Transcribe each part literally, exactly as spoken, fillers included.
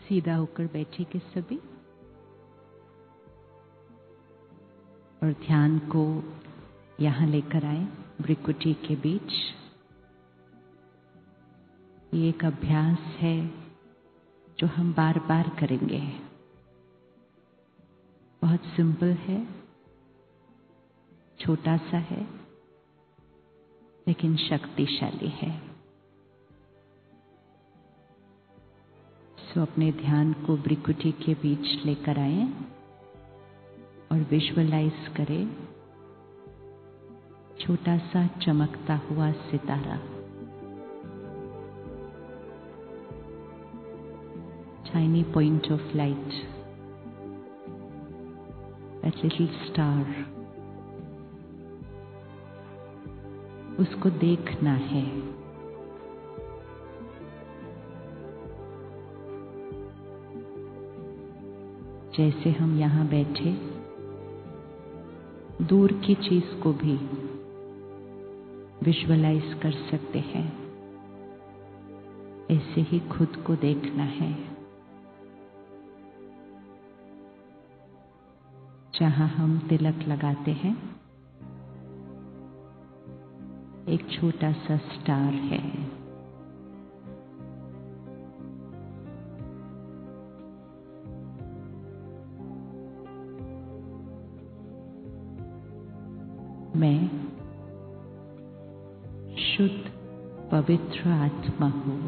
सीधा होकर बैठिए सभी और ध्यान को यहाँ लेकर आए भ्रिकुटी के बीच। ये एक अभ्यास है जो हम बार बार करेंगे। बहुत सिंपल है, छोटा सा है, लेकिन शक्तिशाली है। सो अपने ध्यान को भ्रिकुटी के बीच लेकर आए और विजुअलाइज करें छोटा सा चमकता हुआ सितारा। Tiny point of light, that little star, उसको देखना है। जैसे हम यहाँ बैठे दूर की चीज को भी विजुअलाइज कर सकते हैं, ऐसे ही खुद को देखना है। जहाँ हम तिलक लगाते हैं एक छोटा सा स्टार है। मैं शुद्ध पवित्र आत्मा हूँ।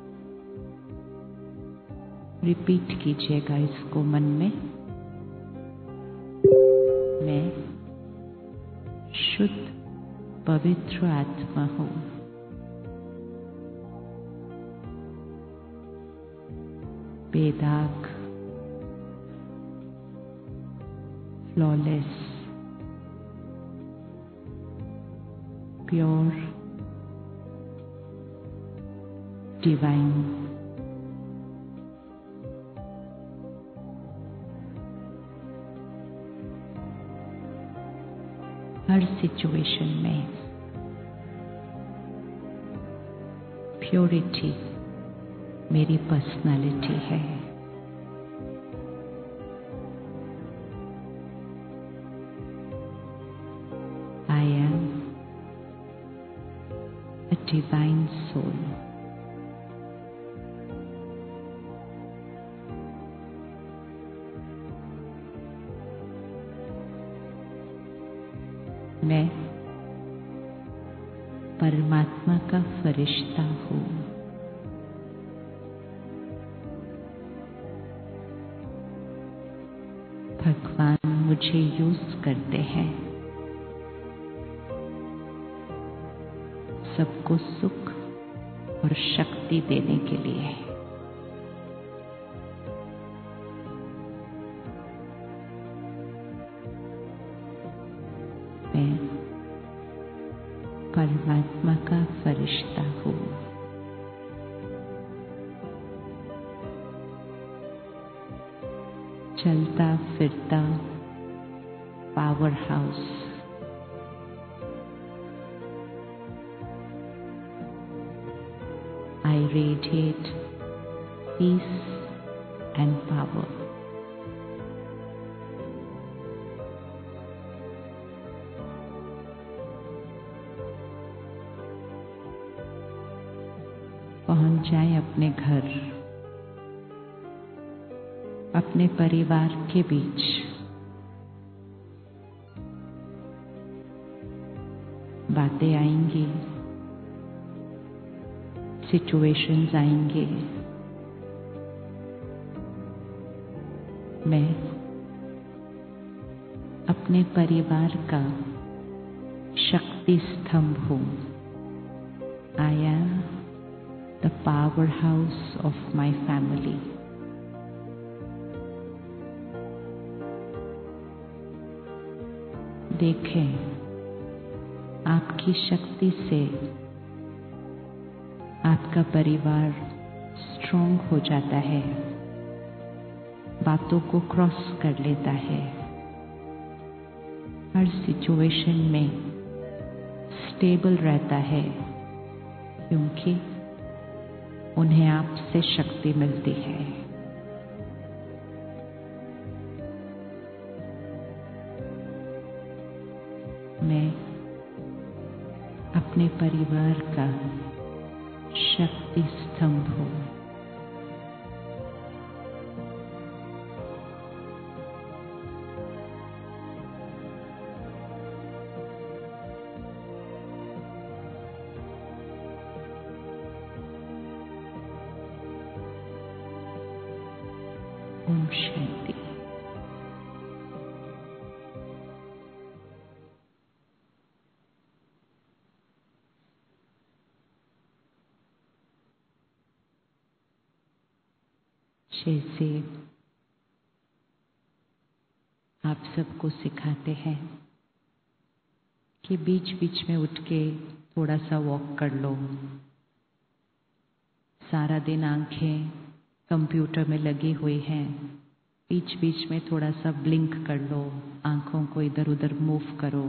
रिपीट कीजिएगा इसको मन में। मैं शुद्ध पवित्र आत्मा हूँ। बेदाग, फ्लॉलेस, प्योर, डिवाइन। हर सिचुएशन में प्योरिटी मेरी पर्सनालिटी है। I am a divine soul. मैं परमात्मा का फरिश्ता हूँ। भगवान मुझे यूज करते हैं सबको सुख और शक्ति देने के लिए। मैं परमात्मा का फरिश्ता हूँ। चलता फिरता powerhouse. I radiate peace and power. पहुंच जाएं अपने घर, अपने परिवार के बीच। बातें आएंगी, सिचुएशंस आएंगे। मैं अपने परिवार का शक्ति स्तंभ हूँ। I am the powerhouse of my family. देखें, आपकी शक्ति से आपका परिवार स्ट्रॉन्ग हो जाता है, बातों को क्रॉस कर लेता है, हर सिचुएशन में स्टेबल रहता है, क्योंकि उन्हें आपसे शक्ति मिलती है। अपने परिवार का शक्ति स्तंभ हो। ओम शांति। जैसे आप सबको सिखाते हैं कि बीच बीच में उठ के थोड़ा सा वॉक कर लो। सारा दिन आंखें कंप्यूटर में लगी हुई हैं, बीच बीच में थोड़ा सा ब्लिंक कर लो, आंखों को इधर उधर मूव करो।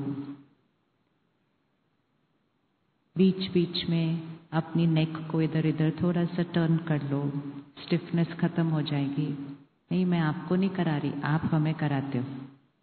बीच बीच में अपनी नेक को इधर इधर थोड़ा सा टर्न कर लो, स्टिफनेस खत्म हो जाएगी। नहीं, मैं आपको नहीं करा रही, आप हमें कराते हो।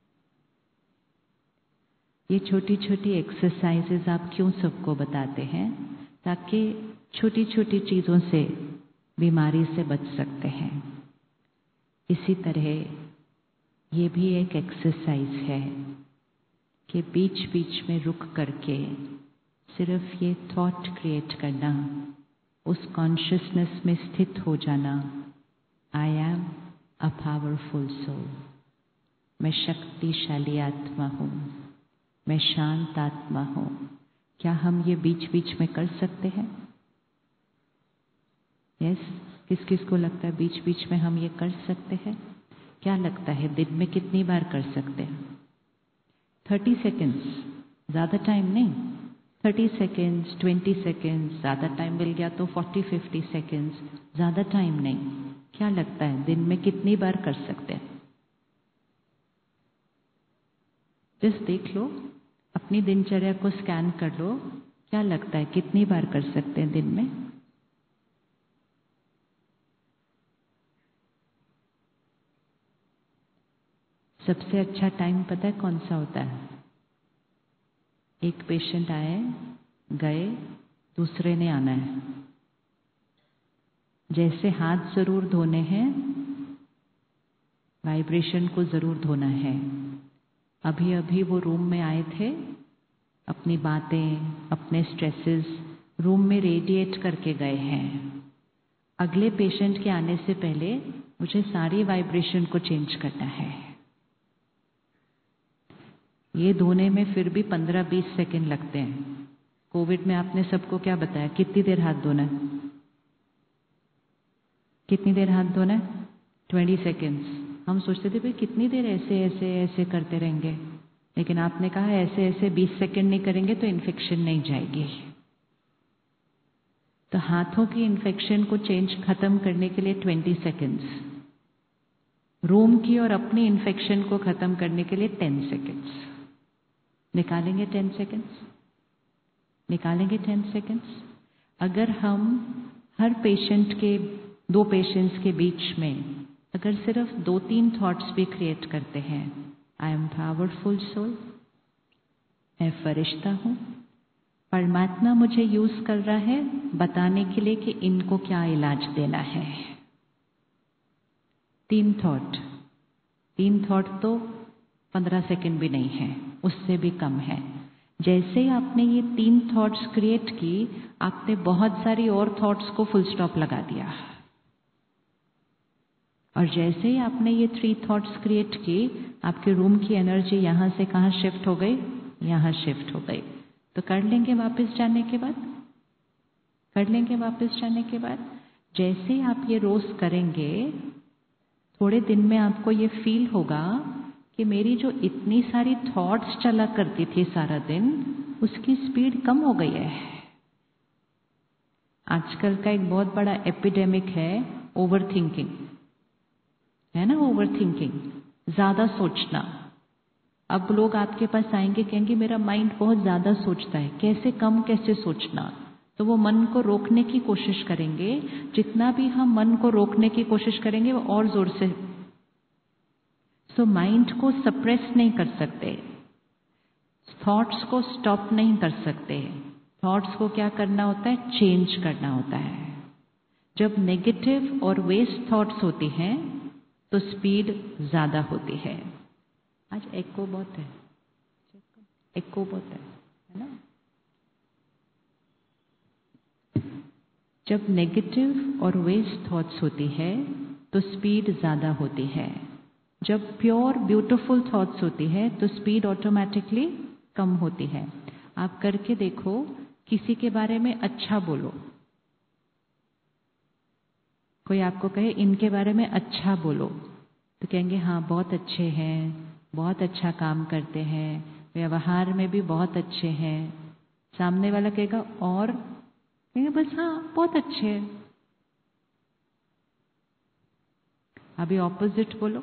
ये छोटी छोटी एक्सरसाइजेज आप क्यों सबको बताते हैं? ताकि छोटी छोटी चीजों से बीमारी से बच सकते हैं। इसी तरह ये भी एक एक्सरसाइज है कि बीच बीच में रुक करके सिर्फ ये थॉट क्रिएट करना, उस कॉन्शियसनेस में स्थित हो जाना, I am a powerful soul. मैं शक्तिशाली आत्मा हूँ, मैं शांत आत्मा हूँ। क्या हम ये बीच बीच में कर सकते हैं? Yes yes? किस किस को लगता है बीच बीच में हम ये कर सकते हैं? क्या लगता है दिन में कितनी बार कर सकते हैं? थर्टी सेकेंड्स, ज़्यादा टाइम नहीं। थर्टी सेकेंड्स, ट्वेंटी सेकेंड्स, ज़्यादा टाइम मिल गया तो फोर्टी फिफ्टी सेकेंड्स, ज़्यादा टाइम नहीं। क्या लगता है दिन में कितनी बार कर सकते हैं? जस्ट देख लो, अपनी दिनचर्या को स्कैन कर लो। क्या लगता है कितनी बार कर सकते हैं दिन में? सबसे अच्छा टाइम पता है कौन सा होता है? एक पेशेंट आए, गए, दूसरे ने आना है। जैसे हाथ जरूर धोने हैं, वाइब्रेशन को जरूर धोना है। अभी अभी वो रूम में आए थे, अपनी बातें, अपने स्ट्रेसेस रूम में रेडिएट करके गए हैं। अगले पेशेंट के आने से पहले मुझे सारी वाइब्रेशन को चेंज करना है। ये धोने में फिर भी पंद्रह बीस सेकेंड लगते हैं। कोविड में आपने सबको क्या बताया? कितनी देर हाथ धोना है? कितनी देर हाथ धोना है? Twenty seconds. हम सोचते थे भाई कितनी देर ऐसे ऐसे ऐसे करते रहेंगे, लेकिन आपने कहा ऐसे ऐसे बीस सेकेंड नहीं करेंगे तो इन्फेक्शन नहीं जाएगी। तो हाथों की इन्फेक्शन को चेंज खत्म करने के लिए ट्वेंटी सेकेंड्स, रूम की और अपनी इन्फेक्शन को खत्म करने के लिए टेन सेकेंड्स। निकालेंगे टेन सेकेंड्स? निकालेंगे टेन सेकेंड्स? अगर हम हर पेशेंट के, दो पेशेंट्स के बीच में अगर सिर्फ दो तीन थॉट्स भी क्रिएट करते हैं, आई एम पावरफुल सोल, मैं फरिश्ता हूँ, परमात्मा मुझे यूज कर रहा है बताने के लिए कि इनको क्या इलाज देना है। तीन थॉट, तीन थॉट तो पंद्रह सेकेंड भी नहीं है, उससे भी कम है। जैसे ही आपने ये तीन थॉट्स क्रिएट की, आपने बहुत सारी और थॉट्स को फुल स्टॉप लगा दिया। और जैसे ही आपने ये थ्री थॉट्स क्रिएट की, आपके रूम की एनर्जी यहां से कहां शिफ्ट हो गई? यहां शिफ्ट हो गई। तो कर लेंगे वापस जाने के बाद? कर लेंगे वापस जाने के बाद? जैसे ही आप ये रोज करेंगे, थोड़े दिन में आपको ये फील होगा कि मेरी जो इतनी सारी थॉट्स चला करती थी सारा दिन, उसकी स्पीड कम हो गई है। आजकल का एक बहुत बड़ा एपिडेमिक है ओवर थिंकिंग, है ना? ओवर थिंकिंग, ज्यादा सोचना। अब लोग आपके पास आएंगे, कहेंगे मेरा माइंड बहुत ज्यादा सोचता है, कैसे कम कैसे सोचना? तो वो मन को रोकने की कोशिश करेंगे। जितना भी हम मन को रोकने की कोशिश करेंगे, वो और जोर से। सो माइंड को सप्रेस नहीं कर सकते, थॉट्स को स्टॉप नहीं कर सकते, थॉट्स को क्या करना होता है? चेंज करना होता है। जब नेगेटिव और वेस्ट थॉट्स होती हैं तो स्पीड ज्यादा होती है। आज एको बहुत है, एको बहुत है, है ना? जब नेगेटिव और वेस्ट थॉट्स होती है तो स्पीड ज्यादा होती है। जब प्योर ब्यूटीफुल थॉट्स होती है तो स्पीड ऑटोमेटिकली कम होती है। आप करके देखो, किसी के बारे में अच्छा बोलो, कोई आपको कहे इनके बारे में अच्छा बोलो, तो कहेंगे हाँ बहुत अच्छे हैं, बहुत अच्छा काम करते हैं, व्यवहार में भी बहुत अच्छे हैं। सामने वाला कहेगा और, कहेंगे बस हाँ बहुत अच्छे हैं। अभी ऑपोजिट बोलो,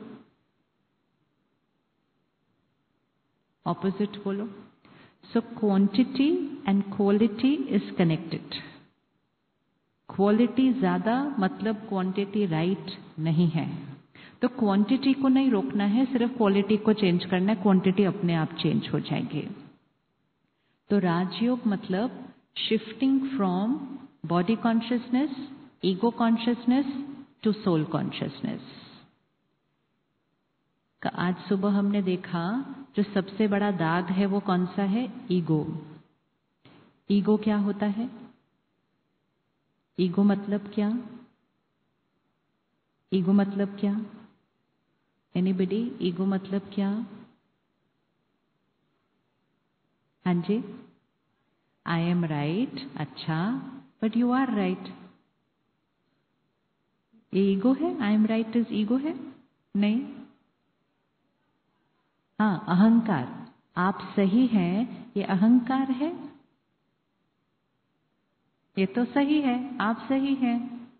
ऑपोजिट बोलो। So quantity and quality is connected. Quality ज्यादा मतलब क्वांटिटी राइट नहीं है। तो क्वांटिटी को नहीं रोकना है, सिर्फ क्वालिटी को चेंज करना है, क्वांटिटी अपने आप चेंज हो जाएगी। तो राजयोग मतलब shifting from body consciousness, ego consciousness to soul consciousness. आज सुबह हमने देखा जो सबसे बड़ा दाग है वो कौन सा है? ईगो। ईगो क्या होता है? ईगो मतलब क्या? ईगो मतलब क्या? एनीबडी? ईगो मतलब क्या? हाँ जी, आई एम राइट। अच्छा, बट यू आर राइट। ये ईगो है? I am right is ego है? नहीं। हाँ, अहंकार। आप सही हैं, ये अहंकार है। ये तो सही है, आप सही हैं।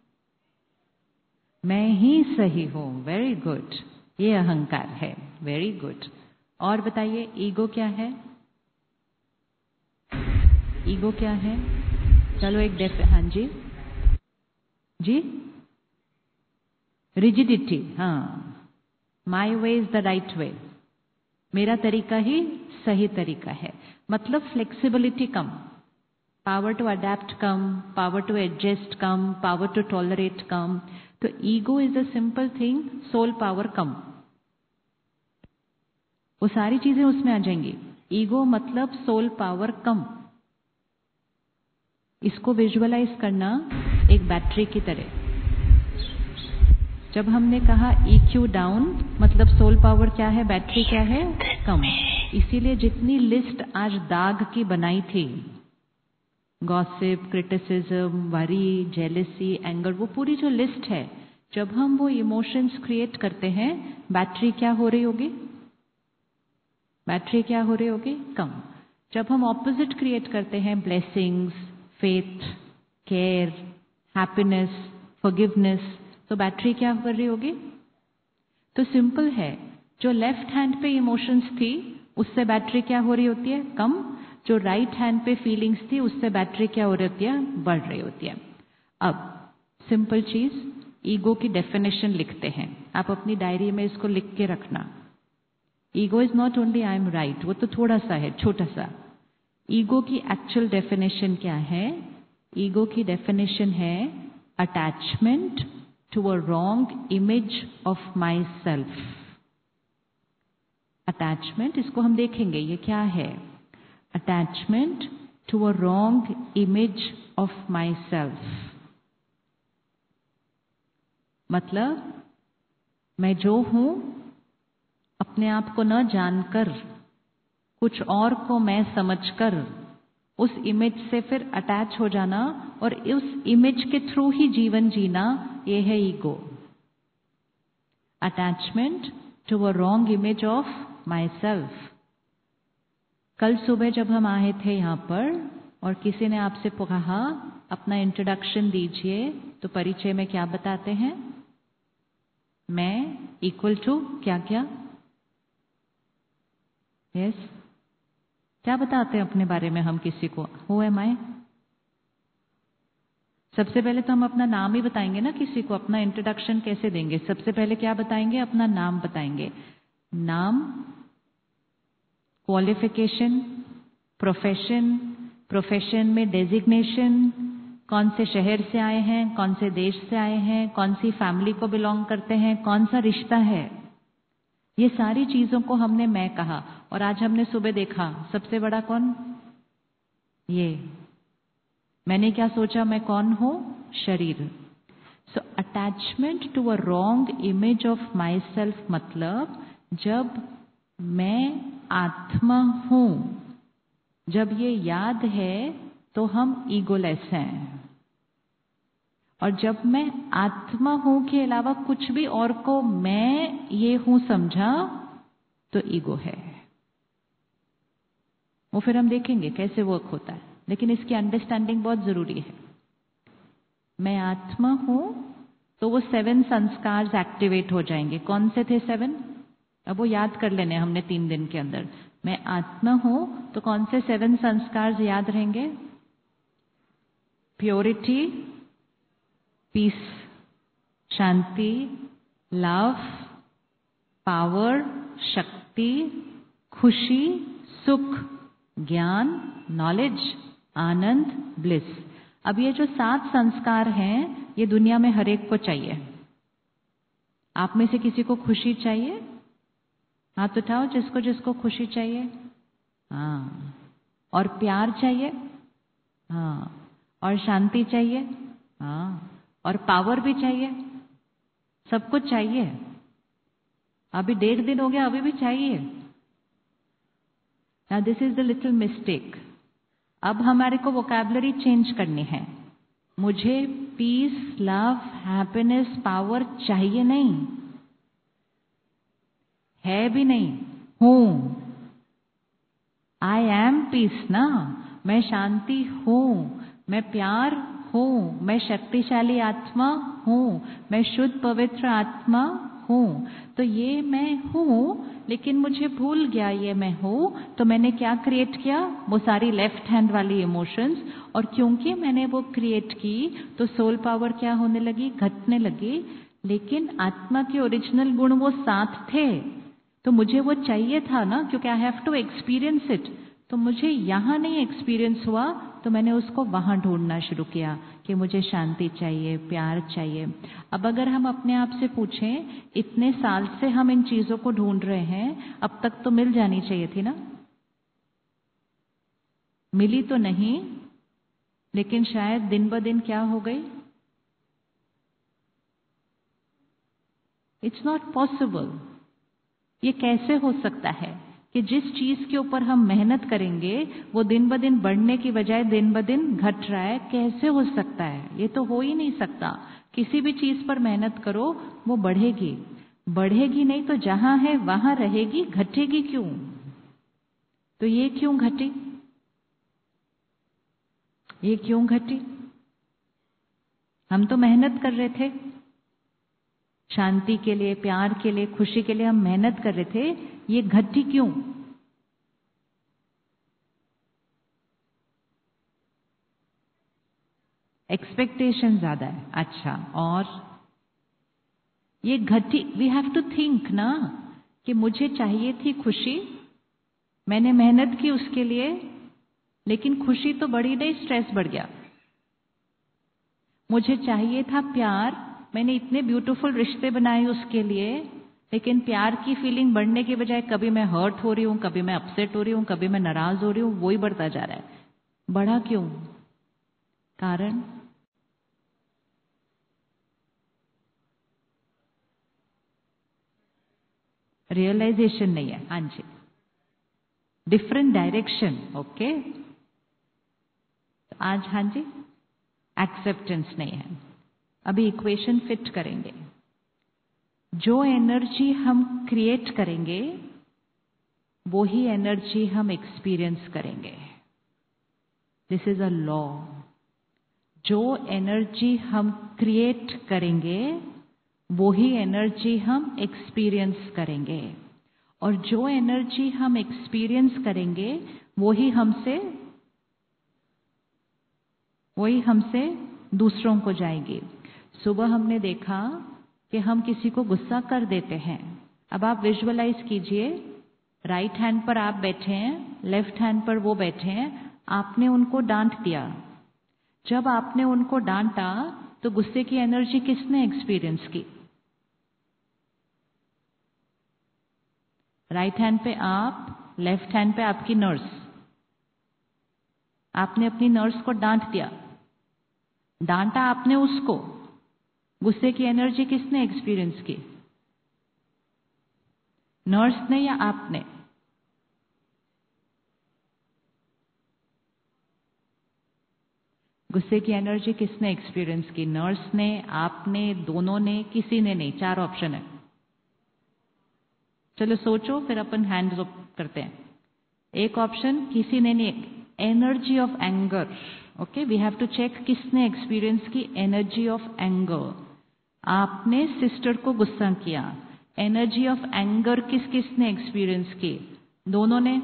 मैं ही सही हूं, वेरी गुड, ये अहंकार है, वेरी गुड। और बताइए ईगो क्या है? ईगो क्या है? चलो एक डेफ हाँ जी, जी, रिजिडिटी। हाँ, my way is the right way, मेरा तरीका ही सही तरीका है। मतलब फ्लेक्सिबिलिटी कम, पावर टू अडेप्ट कम, पावर टू एडजस्ट कम, पावर टू टॉलरेट कम। तो ego is a simple thing, soul power कम। वो सारी चीजें उसमें आ जाएंगी। ईगो मतलब सोल पावर कम। इसको विजुअलाइज करना एक बैटरी की तरह। जब हमने कहा ई क्यू डाउन मतलब सोल पावर क्या है, बैटरी क्या है, कम। इसीलिए जितनी लिस्ट आज दाग की बनाई थी, gossip, criticism, worry, jealousy, anger, वो पूरी जो लिस्ट है, जब हम वो इमोशंस क्रिएट करते हैं, बैटरी क्या हो रही होगी? बैटरी क्या हो रही होगी? कम। जब हम ऑपोजिट क्रिएट करते हैं, blessings, faith, care, happiness, forgiveness, तो बैटरी क्या कर रही होगी? तो सिंपल है, जो लेफ्ट हैंड पे इमोशंस थी उससे बैटरी क्या हो रही होती है? कम। जो राइट हैंड पे फीलिंग्स थी उससे बैटरी क्या हो रही होती है? बढ़ रही होती है। अब सिंपल चीज, ईगो की डेफिनेशन लिखते हैं। आप अपनी डायरी में इसको लिख के रखना। Ego is not only I am right, वो तो थोड़ा सा है, छोटा सा। ईगो की एक्चुअल डेफिनेशन क्या है? ईगो की डेफिनेशन है attachment to a wrong image of myself. Attachment, इसको हम देखेंगे ये क्या है। Attachment to a wrong image of myself मतलब मैं जो हूं अपने आप को न जानकर, कुछ और को मैं समझकर, उस इमेज से फिर अटैच हो जाना और उस इमेज के थ्रू ही जीवन जीना, ये है ego. Attachment to a wrong image of myself. कल सुबह जब हम आए थे यहाँ पर और किसी ने आपसे कहा अपना इंट्रोडक्शन दीजिए, तो परिचय में क्या बताते हैं? मैं इक्वल टू क्या क्या? Yes yes? क्या बताते हैं अपने बारे में हम किसी को? Who am I? सबसे पहले तो हम अपना नाम ही बताएंगे ना किसी को। अपना इंट्रोडक्शन कैसे देंगे? सबसे पहले क्या बताएंगे? अपना नाम बताएंगे। नाम, क्वालिफिकेशन, प्रोफेशन, प्रोफेशन में डेजिग्नेशन, कौन से शहर से आए हैं, कौन से देश से आए हैं, कौन सी फैमिली को बिलोंग करते हैं, कौन सा रिश्ता है, ये सारी चीजों को हमने मैं कहा। और आज हमने सुबह देखा सबसे बड़ा कौन? ये मैंने क्या सोचा मैं कौन हूं? शरीर। So attachment to a wrong image of myself, मतलब जब मैं आत्मा हूं, जब ये याद है तो हम ईगोलेस हैं। और जब मैं आत्मा हूं के अलावा कुछ भी और को मैं ये हूं समझा तो ईगो है। वो फिर हम देखेंगे कैसे वर्क होता है, लेकिन इसकी अंडरस्टैंडिंग बहुत जरूरी है। मैं आत्मा हूं तो वो सेवन संस्कार एक्टिवेट हो जाएंगे। कौन से थे सेवन? अब वो याद कर लेने हमने तीन दिन के अंदर। मैं आत्मा हूं तो कौन से सेवन संस्कार याद रहेंगे? प्योरिटी, पीस, शांति, लव, पावर, शक्ति, खुशी, सुख, ज्ञान, नॉलेज, आनंद, ब्लिस। अब ये जो सात संस्कार हैं ये दुनिया में हर एक को चाहिए। आप में से किसी को खुशी चाहिए? हाथ उठाओ जिसको जिसको खुशी चाहिए। हाँ। और प्यार चाहिए? हाँ। और शांति चाहिए? हाँ। और पावर भी चाहिए? सब कुछ चाहिए। अभी डेढ़ दिन हो गया, अभी भी चाहिए। Now this is the little mistake. अब हमारे को वोकैबुलरी चेंज करनी है। मुझे पीस, लव, हैप्पीनेस, पावर चाहिए नहीं, है भी नहीं, हूं। आई एम पीस ना, मैं शांति हूं, मैं प्यार हूं, मैं शक्तिशाली आत्मा हूं, मैं शुद्ध पवित्र आत्मा हूं। तो ये मैं हूं, लेकिन मुझे भूल गया ये मैं हूं, तो मैंने क्या क्रिएट किया? वो सारी लेफ्ट हैंड वाली इमोशंस। और क्योंकि मैंने वो क्रिएट की तो सोल पावर क्या होने लगी? घटने लगी। लेकिन आत्मा के ओरिजिनल गुण वो साथ थे, तो मुझे वो चाहिए था ना, क्योंकि I have to experience it. तो मुझे यहां नहीं एक्सपीरियंस हुआ, तो मैंने उसको वहां ढूंढना शुरू किया कि मुझे शांति चाहिए, प्यार चाहिए। अब अगर हम अपने आप से पूछें, इतने साल से हम इन चीजों को ढूंढ रहे हैं, अब तक तो मिल जानी चाहिए थी ना? मिली तो नहीं, लेकिन शायद दिन ब दिन क्या हो गई? It's not possible. ये कैसे हो सकता है कि जिस चीज के ऊपर हम मेहनत करेंगे वो दिन ब दिन बढ़ने की बजाय दिन ब दिन घट रहा है? कैसे हो सकता है? ये तो हो ही नहीं सकता। किसी भी चीज पर मेहनत करो वो बढ़ेगी, बढ़ेगी नहीं तो जहां है वहां रहेगी, घटेगी क्यों? तो ये क्यों घटी? ये क्यों घटी? हम तो मेहनत कर रहे थे शांति के लिए, प्यार के लिए, खुशी के लिए हम मेहनत कर रहे थे, ये घटी क्यों? एक्सपेक्टेशन ज्यादा है। अच्छा, और ये घटी, वी हैव टू थिंक ना कि मुझे चाहिए थी खुशी, मैंने मेहनत की उसके लिए, लेकिन खुशी तो बढ़ी नहीं, स्ट्रेस बढ़ गया। मुझे चाहिए था प्यार, मैंने इतने ब्यूटीफुल रिश्ते बनाए उसके लिए, लेकिन प्यार की फीलिंग बढ़ने के बजाय कभी मैं हर्ट हो रही हूं, कभी मैं अपसेट हो रही हूं, कभी मैं नाराज हो रही हूं, वही बढ़ता जा रहा है। बढ़ा क्यों? कारण रियलाइजेशन नहीं है। हाँ जी, डिफरेंट डायरेक्शन। ओके, आज हाँ जी एक्सेप्टेंस नहीं है। अभी इक्वेशन फिट करेंगे। जो एनर्जी हम क्रिएट करेंगे वो ही एनर्जी हम एक्सपीरियंस करेंगे। This is a law. जो एनर्जी हम क्रिएट करेंगे वो ही एनर्जी हम एक्सपीरियंस करेंगे, और जो एनर्जी हम एक्सपीरियंस करेंगे वो ही हमसे वही हमसे दूसरों को जाएगी। सुबह हमने देखा कि हम किसी को गुस्सा कर देते हैं। अब आप विजुअलाइज कीजिए, राइट हैंड पर आप बैठे हैं, लेफ्ट हैंड पर वो बैठे हैं, आपने उनको डांट दिया। जब आपने उनको डांटा तो गुस्से की एनर्जी किसने एक्सपीरियंस की? राइट हैंड पे आप, लेफ्ट हैंड पे आपकी नर्स। आपने अपनी नर्स को डांट दिया, डांटा आपने उसको। गुस्से की एनर्जी किसने एक्सपीरियंस की? नर्स ने या आपने? गुस्से की एनर्जी किसने एक्सपीरियंस की? नर्स ने, आपने, दोनों ने, किसी ने नहीं। चार ऑप्शन है। चलो सोचो, फिर अपन हैंड्स अप करते हैं। एक ऑप्शन किसी ने नहीं, energy of anger. Okay, we have to check किसने एक्सपीरियंस की एनर्जी ऑफ एंगर। आपने सिस्टर को गुस्सा किया, एनर्जी ऑफ एंगर किस किसने एक्सपीरियंस की? दोनों ने।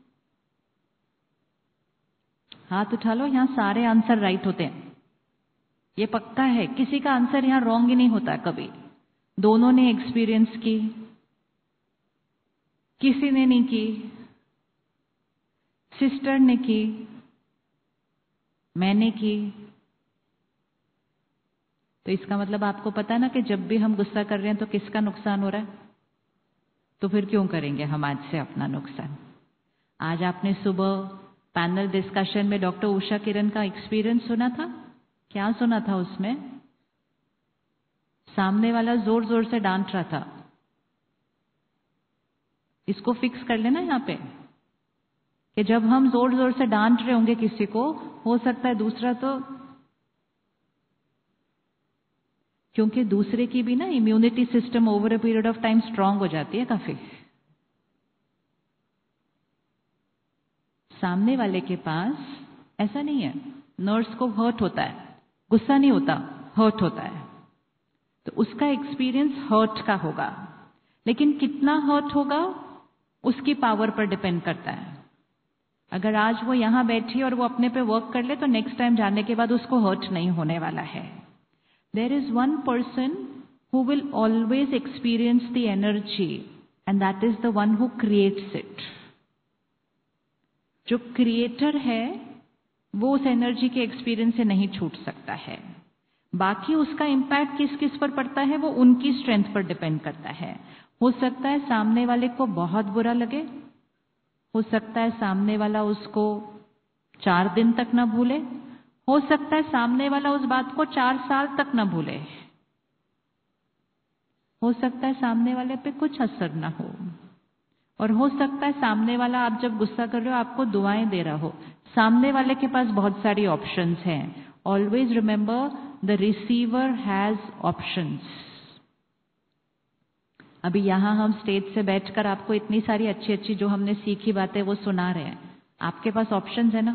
हाथ उठा लो, यहां सारे आंसर राइट होते हैं, ये पक्का है, किसी का आंसर यहां रॉन्ग ही नहीं होता कभी। दोनों ने एक्सपीरियंस की, किसी ने नहीं की, सिस्टर ने की, मैंने की। तो इसका मतलब आपको पता है ना कि जब भी हम गुस्सा कर रहे हैं तो किसका नुकसान हो रहा है? तो फिर क्यों करेंगे हम आज से अपना नुकसान? आज आपने सुबह पैनल डिस्कशन में डॉक्टर उषा किरण का एक्सपीरियंस सुना था। क्या सुना था उसमें? सामने वाला जोर जोर से डांट रहा था। इसको फिक्स कर लेना यहां पे कि जब हम जोर जोर से डांट रहे होंगे किसी को, हो सकता है दूसरा तो, क्योंकि दूसरे की भी ना immunity system over a period of time strong हो जाती है काफी। सामने वाले के पास ऐसा नहीं है, नर्स को हर्ट होता है, गुस्सा नहीं होता, हर्ट होता है, तो उसका एक्सपीरियंस हर्ट का होगा। लेकिन कितना हर्ट होगा उसकी पावर पर डिपेंड करता है। अगर आज वो यहां बैठी और वो अपने पे वर्क कर ले तो नेक्स्ट टाइम जाने के बाद उसको हर्ट नहीं होने वाला है। There is one person who will always experience the energy and that is the one who creates it. जो क्रिएटर है वो उस एनर्जी के एक्सपीरियंस से नहीं छूट सकता है। बाकी उसका इंपैक्ट किस किस पर पड़ता है वो उनकी स्ट्रेंथ पर डिपेंड करता है। हो सकता है सामने वाले को बहुत बुरा लगे, हो सकता है सामने वाला उसको चार दिन तक ना भूले, हो सकता है सामने वाला उस बात को चार साल तक ना भूले, हो सकता है सामने वाले पे कुछ असर ना हो, और हो सकता है सामने वाला आप जब गुस्सा कर रहे हो आपको दुआएं दे रहा हो। सामने वाले के पास बहुत सारी ऑप्शंस हैं। Always remember the receiver has options. अभी यहां हम स्टेज से बैठकर आपको इतनी सारी अच्छी अच्छी जो हमने सीखी बातें वो सुना रहे हैं। आपके पास ऑप्शंस है ना?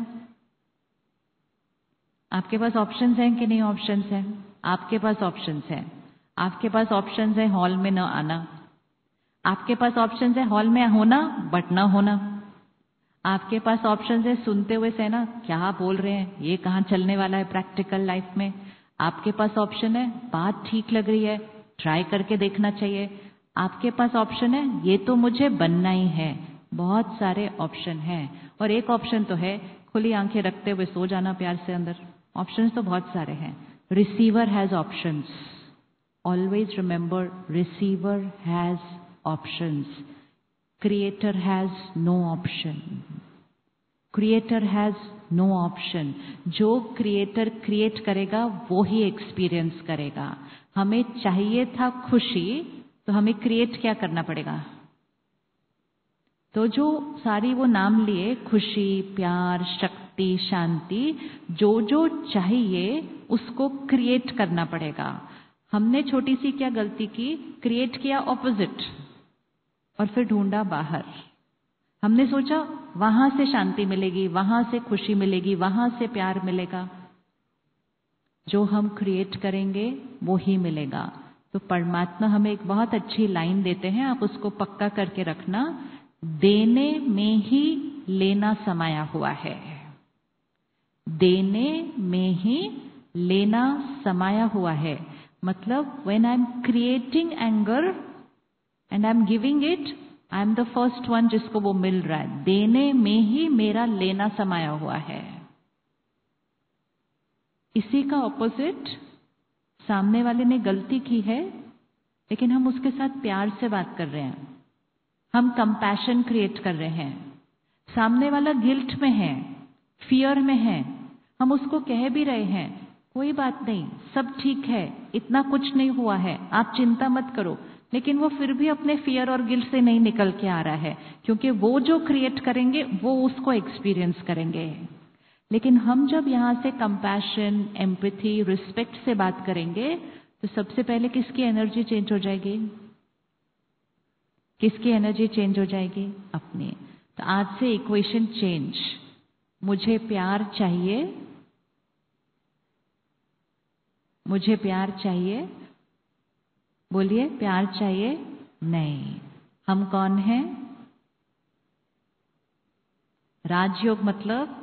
आपके पास ऑप्शंस हैं कि नहीं? ऑप्शंस हैं, आपके पास ऑप्शंस हैं। आपके पास ऑप्शंस है हॉल में न आना, आपके पास ऑप्शंस है हॉल में होना बट न होना, आपके पास ऑप्शंस है सुनते हुए सहना, क्या बोल रहे हैं ये, कहां चलने वाला है प्रैक्टिकल लाइफ में। आपके पास ऑप्शन है बात ठीक लग रही है, ट्राई करके देखना चाहिए। आपके पास ऑप्शन है ये तो मुझे बनना ही है। बहुत सारे ऑप्शन हैं। और एक ऑप्शन तो है खुली आंखें रखते हुए सो जाना प्यार से अंदर। ऑप्शंस तो बहुत सारे हैं। Receiver has options. Always remember receiver has options. Creator has no option. Creator has no option. जो क्रिएटर क्रिएट करेगा वो ही एक्सपीरियंस करेगा। हमें चाहिए था खुशी, तो हमें क्रिएट क्या करना पड़ेगा? तो जो सारी वो नाम लिए, खुशी, प्यार, शक्ति, शांति, जो जो चाहिए उसको क्रिएट करना पड़ेगा। हमने छोटी सी क्या गलती की? क्रिएट किया ऑपोजिट और फिर ढूंढा बाहर। हमने सोचा वहां से शांति मिलेगी, वहां से खुशी मिलेगी, वहां से प्यार मिलेगा। जो हम क्रिएट करेंगे वो ही मिलेगा। तो परमात्मा हमें एक बहुत अच्छी लाइन देते हैं, आप उसको पक्का करके रखना। देने में ही लेना समाया हुआ है। देने में ही लेना समाया हुआ है। मतलब when I am creating anger and I am giving it, I am the first one जिसको वो मिल रहा है। देने में ही मेरा लेना समाया हुआ है। इसी का ऑपोजिट, सामने वाले ने गलती की है लेकिन हम उसके साथ प्यार से बात कर रहे हैं, हम कंपैशन क्रिएट कर रहे हैं। सामने वाला गिल्ट में है, फियर में है, हम उसको कह भी रहे हैं कोई बात नहीं, सब ठीक है, इतना कुछ नहीं हुआ है, आप चिंता मत करो, लेकिन वो फिर भी अपने फियर और गिल्ट से नहीं निकल के आ रहा है, क्योंकि वो जो क्रिएट करेंगे वो उसको एक्सपीरियंस करेंगे। लेकिन हम जब यहां से कंपैशन, एम्पैथी, रिस्पेक्ट से बात करेंगे तो सबसे पहले किसकी एनर्जी चेंज हो जाएगी? किसकी एनर्जी चेंज हो जाएगी? अपनी। तो आज से इक्वेशन चेंज। मुझे प्यार चाहिए, मुझे प्यार चाहिए, बोलिए प्यार चाहिए नहीं। हम कौन हैं? राजयोग मतलब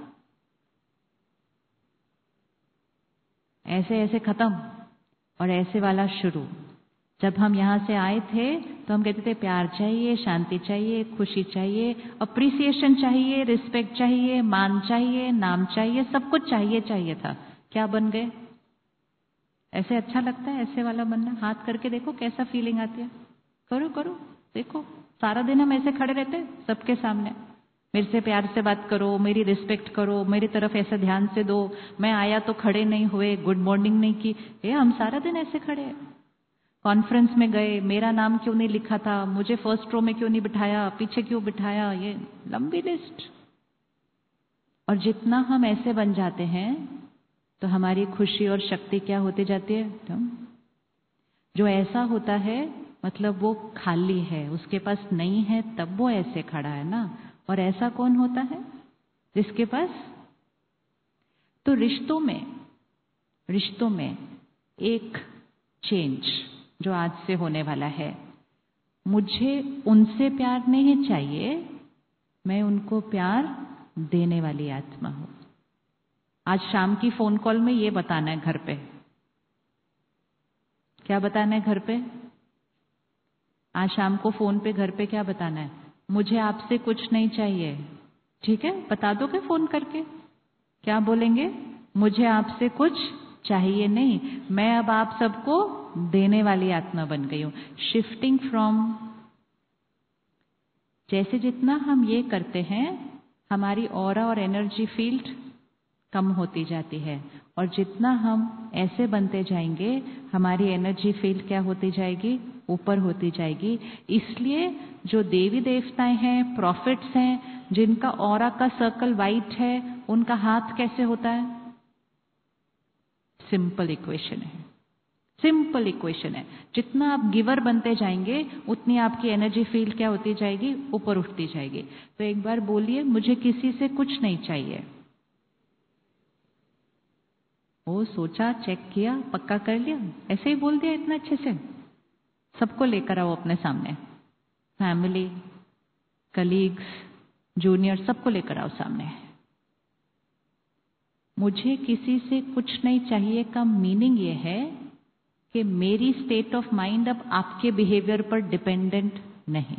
ऐसे ऐसे खत्म और ऐसे वाला शुरू। जब हम यहां से आए थे तो हम कहते थे प्यार चाहिए, शांति चाहिए, खुशी चाहिए, अप्रिसिएशन चाहिए, रिस्पेक्ट चाहिए, मान चाहिए, नाम चाहिए, सब कुछ चाहिए चाहिए था। क्या बन गए? ऐसे अच्छा लगता है ऐसे वाला बनना? हाथ करके देखो कैसा फीलिंग आती है। करो करो, देखो सारा दिन हम ऐसे खड़े रहते हैं सबके सामने, मेरे से प्यार से बात करो, मेरी रिस्पेक्ट करो, मेरी तरफ ऐसा ध्यान से दो, मैं आया तो खड़े नहीं हुए, गुड मॉर्निंग नहीं की, ये हम सारा दिन ऐसे खड़े हैं। कॉन्फ्रेंस में गए, मेरा नाम क्यों नहीं लिखा था, मुझे फर्स्ट रो में क्यों नहीं बिठाया, पीछे क्यों बिठाया, ये लंबी लिस्ट। और जितना हम ऐसे बन जाते हैं तो हमारी खुशी और शक्ति क्या होती जाती है? एकदम। जो ऐसा होता है मतलब वो खाली है, उसके पास नहीं है, तब वो ऐसे खड़ा है ना। और ऐसा कौन होता है जिसके पास? तो रिश्तों में रिश्तों में एक चेंज जो आज से होने वाला है, मुझे उनसे प्यार नहीं चाहिए, मैं उनको प्यार देने वाली आत्मा हूं। आज शाम की फोन कॉल में ये बताना है घर पे। क्या बताना है घर पे? आज शाम को फोन पे घर पे क्या बताना है? मुझे आपसे कुछ नहीं चाहिए। ठीक है, बता दोगे फोन करके? क्या बोलेंगे? मुझे आपसे कुछ चाहिए नहीं, मैं अब आप सबको देने वाली आत्मा बन गई हूं। शिफ्टिंग फ्रॉम, जैसे जितना हम ये करते हैं हमारी ऑरा और एनर्जी फील्ड कम होती जाती है, और जितना हम ऐसे बनते जाएंगे हमारी एनर्जी फील्ड क्या होती जाएगी? ऊपर होती जाएगी। इसलिए जो देवी देवताएं हैं, प्रॉफिट्स हैं, जिनका ऑरा का सर्कल वाइट है, उनका हाथ कैसे होता है? सिंपल इक्वेशन है, सिंपल इक्वेशन है। जितना आप गिवर बनते जाएंगे उतनी आपकी एनर्जी फील्ड क्या होती जाएगी? ऊपर उठती जाएगी। तो एक बार बोलिए, मुझे किसी से कुछ नहीं चाहिए। वो सोचा, चेक किया, पक्का कर लिया, ऐसे ही बोल दिया इतना अच्छे से। सबको लेकर आओ अपने सामने, फैमिली, कलीग्स, जूनियर, सबको लेकर आओ सामने। मुझे किसी से कुछ नहीं चाहिए का मीनिंग ये है कि मेरी स्टेट ऑफ माइंड अब आपके बिहेवियर पर डिपेंडेंट नहीं।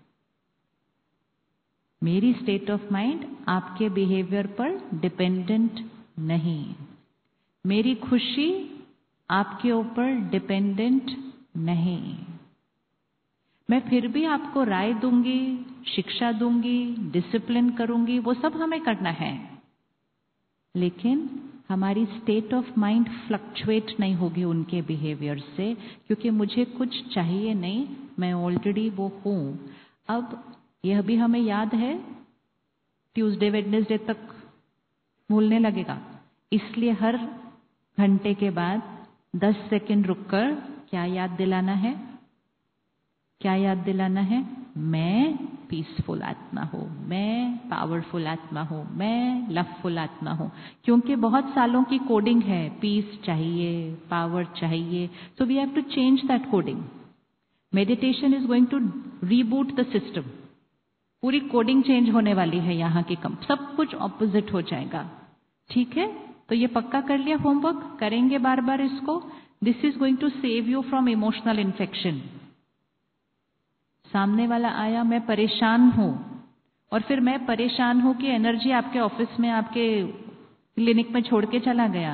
मेरी स्टेट ऑफ माइंड आपके बिहेवियर पर डिपेंडेंट नहीं। मेरी खुशी आपके ऊपर डिपेंडेंट नहीं। मैं फिर भी आपको राय दूंगी, शिक्षा दूंगी, डिसिप्लिन करूंगी, वो सब हमें करना है, लेकिन हमारी स्टेट ऑफ माइंड फ्लक्चुएट नहीं होगी उनके बिहेवियर से, क्योंकि मुझे कुछ चाहिए नहीं, मैं ऑलरेडी वो हूं। अब यह भी हमें याद है, ट्यूसडे वेडनेसडे तक भूलने लगेगा, इसलिए हर घंटे के बाद दस सेकंड रुककर क्या याद दिलाना है? क्या याद दिलाना है? मैं पीसफुल आत्मा हूं, मैं पावरफुल आत्मा हूं, मैं लवफुल आत्मा हूं। क्योंकि बहुत सालों की कोडिंग है, पीस चाहिए, पावर चाहिए, so we have to change that coding. Meditation is going to reboot the system. पूरी कोडिंग चेंज होने वाली है यहाँ की, कम सब कुछ ऑपोजिट हो जाएगा। ठीक है, तो ये पक्का कर लिया, होमवर्क करेंगे बार बार इसको। This is going to save you from emotional infection. सामने वाला आया, मैं परेशान हूं, और फिर मैं परेशान हूं कि एनर्जी आपके ऑफिस में, आपके क्लिनिक में छोड़ के चला गया।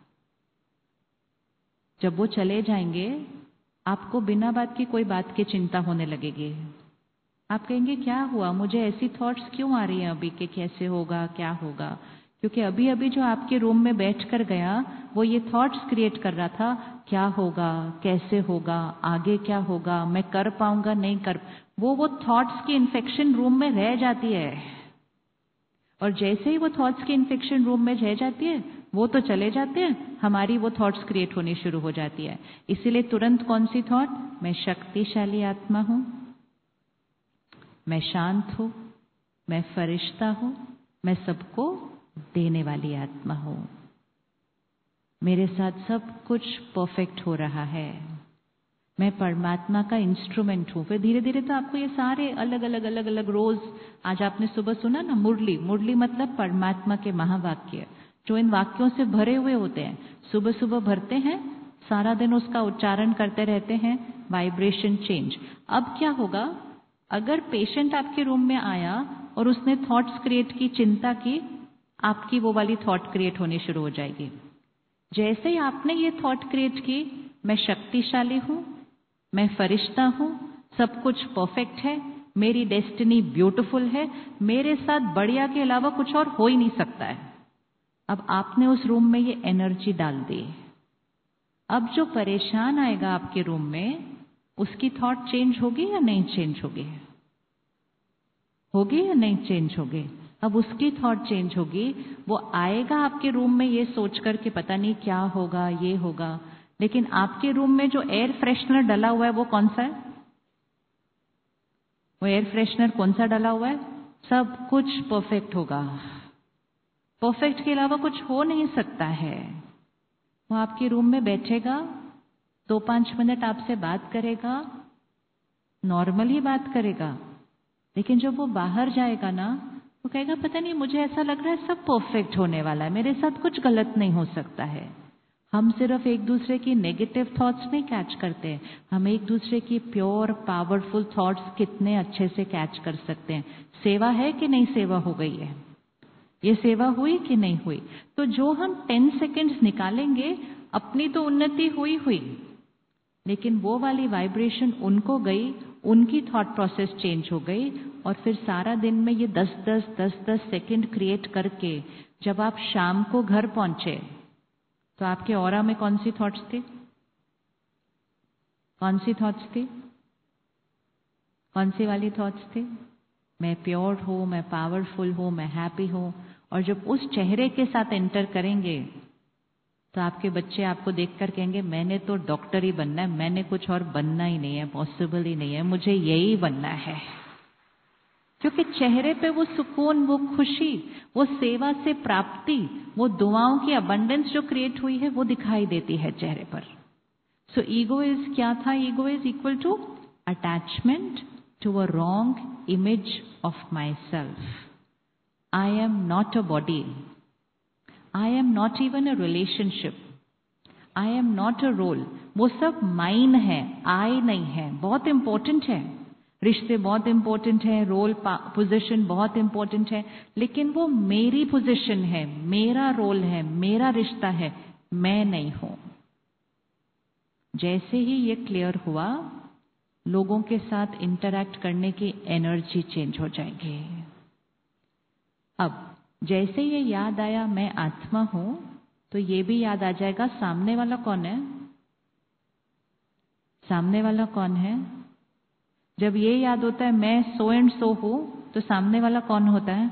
जब वो चले जाएंगे, आपको बिना बात की कोई बात की चिंता होने लगेगी। आप कहेंगे क्या हुआ, मुझे ऐसी थॉट्स क्यों आ रही हैं अभी कि कैसे होगा, क्या होगा? क्योंकि अभी अभी जो आपके रूम में बैठ कर गया, वो ये थॉट्स क्रिएट कर रहा था, क्या होगा, कैसे होगा, आगे क्या होगा, मैं कर पाऊंगा, नहीं कर। वो वो थॉट्स की इन्फेक्शन रूम में रह जाती है, और जैसे ही वो थॉट्स की इन्फेक्शन रूम में रह जाती है, वो तो चले जाते हैं, हमारी वो थॉट्स क्रिएट होनी शुरू हो जाती है। इसीलिए तुरंत कौन सी थॉट, मैं शक्तिशाली आत्मा हूं, मैं शांत हूं, मैं फरिश्ता हूं, मैं सबको देने वाली आत्मा हूं, मेरे साथ सब कुछ परफेक्ट हो रहा है, मैं परमात्मा का इंस्ट्रूमेंट हूं। फिर धीरे धीरे तो आपको ये सारे अलग अलग अलग अलग रोज, आज आपने सुबह सुना ना मुरली, मुरली मतलब परमात्मा के महावाक्य, जो इन वाक्यों से भरे हुए होते हैं। सुबह सुबह भरते हैं, सारा दिन उसका उच्चारण करते रहते हैं, वाइब्रेशन चेंज। अब क्या होगा, अगर पेशेंट आपके रूम में आया और उसने थॉट्स क्रिएट की, चिंता की, आपकी वो वाली थॉट क्रिएट होनी शुरू हो जाएगी। जैसे ही आपने ये थॉट क्रिएट की, मैं शक्तिशाली हूं, मैं फरिश्ता हूं, सब कुछ परफेक्ट है, मेरी डेस्टिनी ब्यूटीफुल है, मेरे साथ बढ़िया के अलावा कुछ और हो ही नहीं सकता है। अब आपने उस रूम में ये एनर्जी डाल दी। अब जो परेशान आएगा आपके रूम में, उसकी थॉट चेंज होगी या नहीं चेंज होगी? होगी या नहीं चेंज होगी? अब उसकी थॉट चेंज होगी, वो आएगा आपके रूम में ये सोचकर कि पता नहीं क्या होगा, ये होगा, लेकिन आपके रूम में जो एयर फ्रेशनर डला हुआ है वो कौन सा है? वो एयर फ्रेशनर कौन सा डला हुआ है? सब कुछ परफेक्ट होगा, परफेक्ट के अलावा कुछ हो नहीं सकता है। वो आपके रूम में बैठेगा, दो पांच मिनट आपसे बात करेगा, नॉर्मल ही बात करेगा, लेकिन जब वो बाहर जाएगा ना, वो कहेगा पता नहीं, मुझे ऐसा लग रहा है सब परफेक्ट होने वाला है, मेरे साथ कुछ गलत नहीं हो सकता है। हम सिर्फ एक दूसरे की नेगेटिव थॉट्स नहीं कैच करते, हम एक दूसरे की प्योर पावरफुल थॉट्स कितने अच्छे से कैच कर सकते हैं। सेवा है कि नहीं सेवा हो गई है, ये सेवा हुई कि नहीं हुई? तो जो हम टेन सेकेंड्स निकालेंगे, अपनी तो उन्नति हुई हुई, लेकिन वो वाली वाइब्रेशन उनको गई, उनकी थॉट प्रोसेस चेंज हो गई, और फिर सारा दिन में ये दस दस दस दस सेकेंड क्रिएट करके जब आप शाम को घर पहुंचे, तो आपके ऑरा में कौन सी थॉट्स थी? कौन सी थॉट्स थी? कौन सी वाली थॉट्स थी? मैं प्योर हूं, मैं पावरफुल हूं, मैं हैप्पी हूं। और जब उस चेहरे के साथ एंटर करेंगे, तो आपके बच्चे आपको देखकर कहेंगे मैंने तो डॉक्टर ही बनना है, मैंने कुछ और बनना ही नहीं है, पॉसिबल ही नहीं है, मुझे यही बनना है। क्योंकि चेहरे पे वो सुकून, वो खुशी, वो सेवा से प्राप्ति, वो दुआओं की अबंडेंस जो क्रिएट हुई है, वो दिखाई देती है चेहरे पर। सो ईगो इज क्या था? Ego is equal to attachment to a wrong image of myself. I am not a body, I am not even a relationship, I am not a role. वो सब माइन है, आई नहीं है। बहुत important है, रिश्ते बहुत इंपॉर्टेंट है, रोल पोजीशन बहुत इंपॉर्टेंट है, लेकिन वो मेरी पोजीशन है, मेरा रोल है, मेरा रिश्ता है, मैं नहीं हूं। जैसे ही ये क्लियर हुआ, लोगों के साथ इंटरैक्ट करने की एनर्जी चेंज हो जाएगी। अब जैसे ये याद आया मैं आत्मा हूं, तो ये भी याद आ जाएगा सामने वाला कौन है? सामने वाला कौन है? जब ये याद होता है मैं सो एंड सो हूं, तो सामने वाला कौन होता है?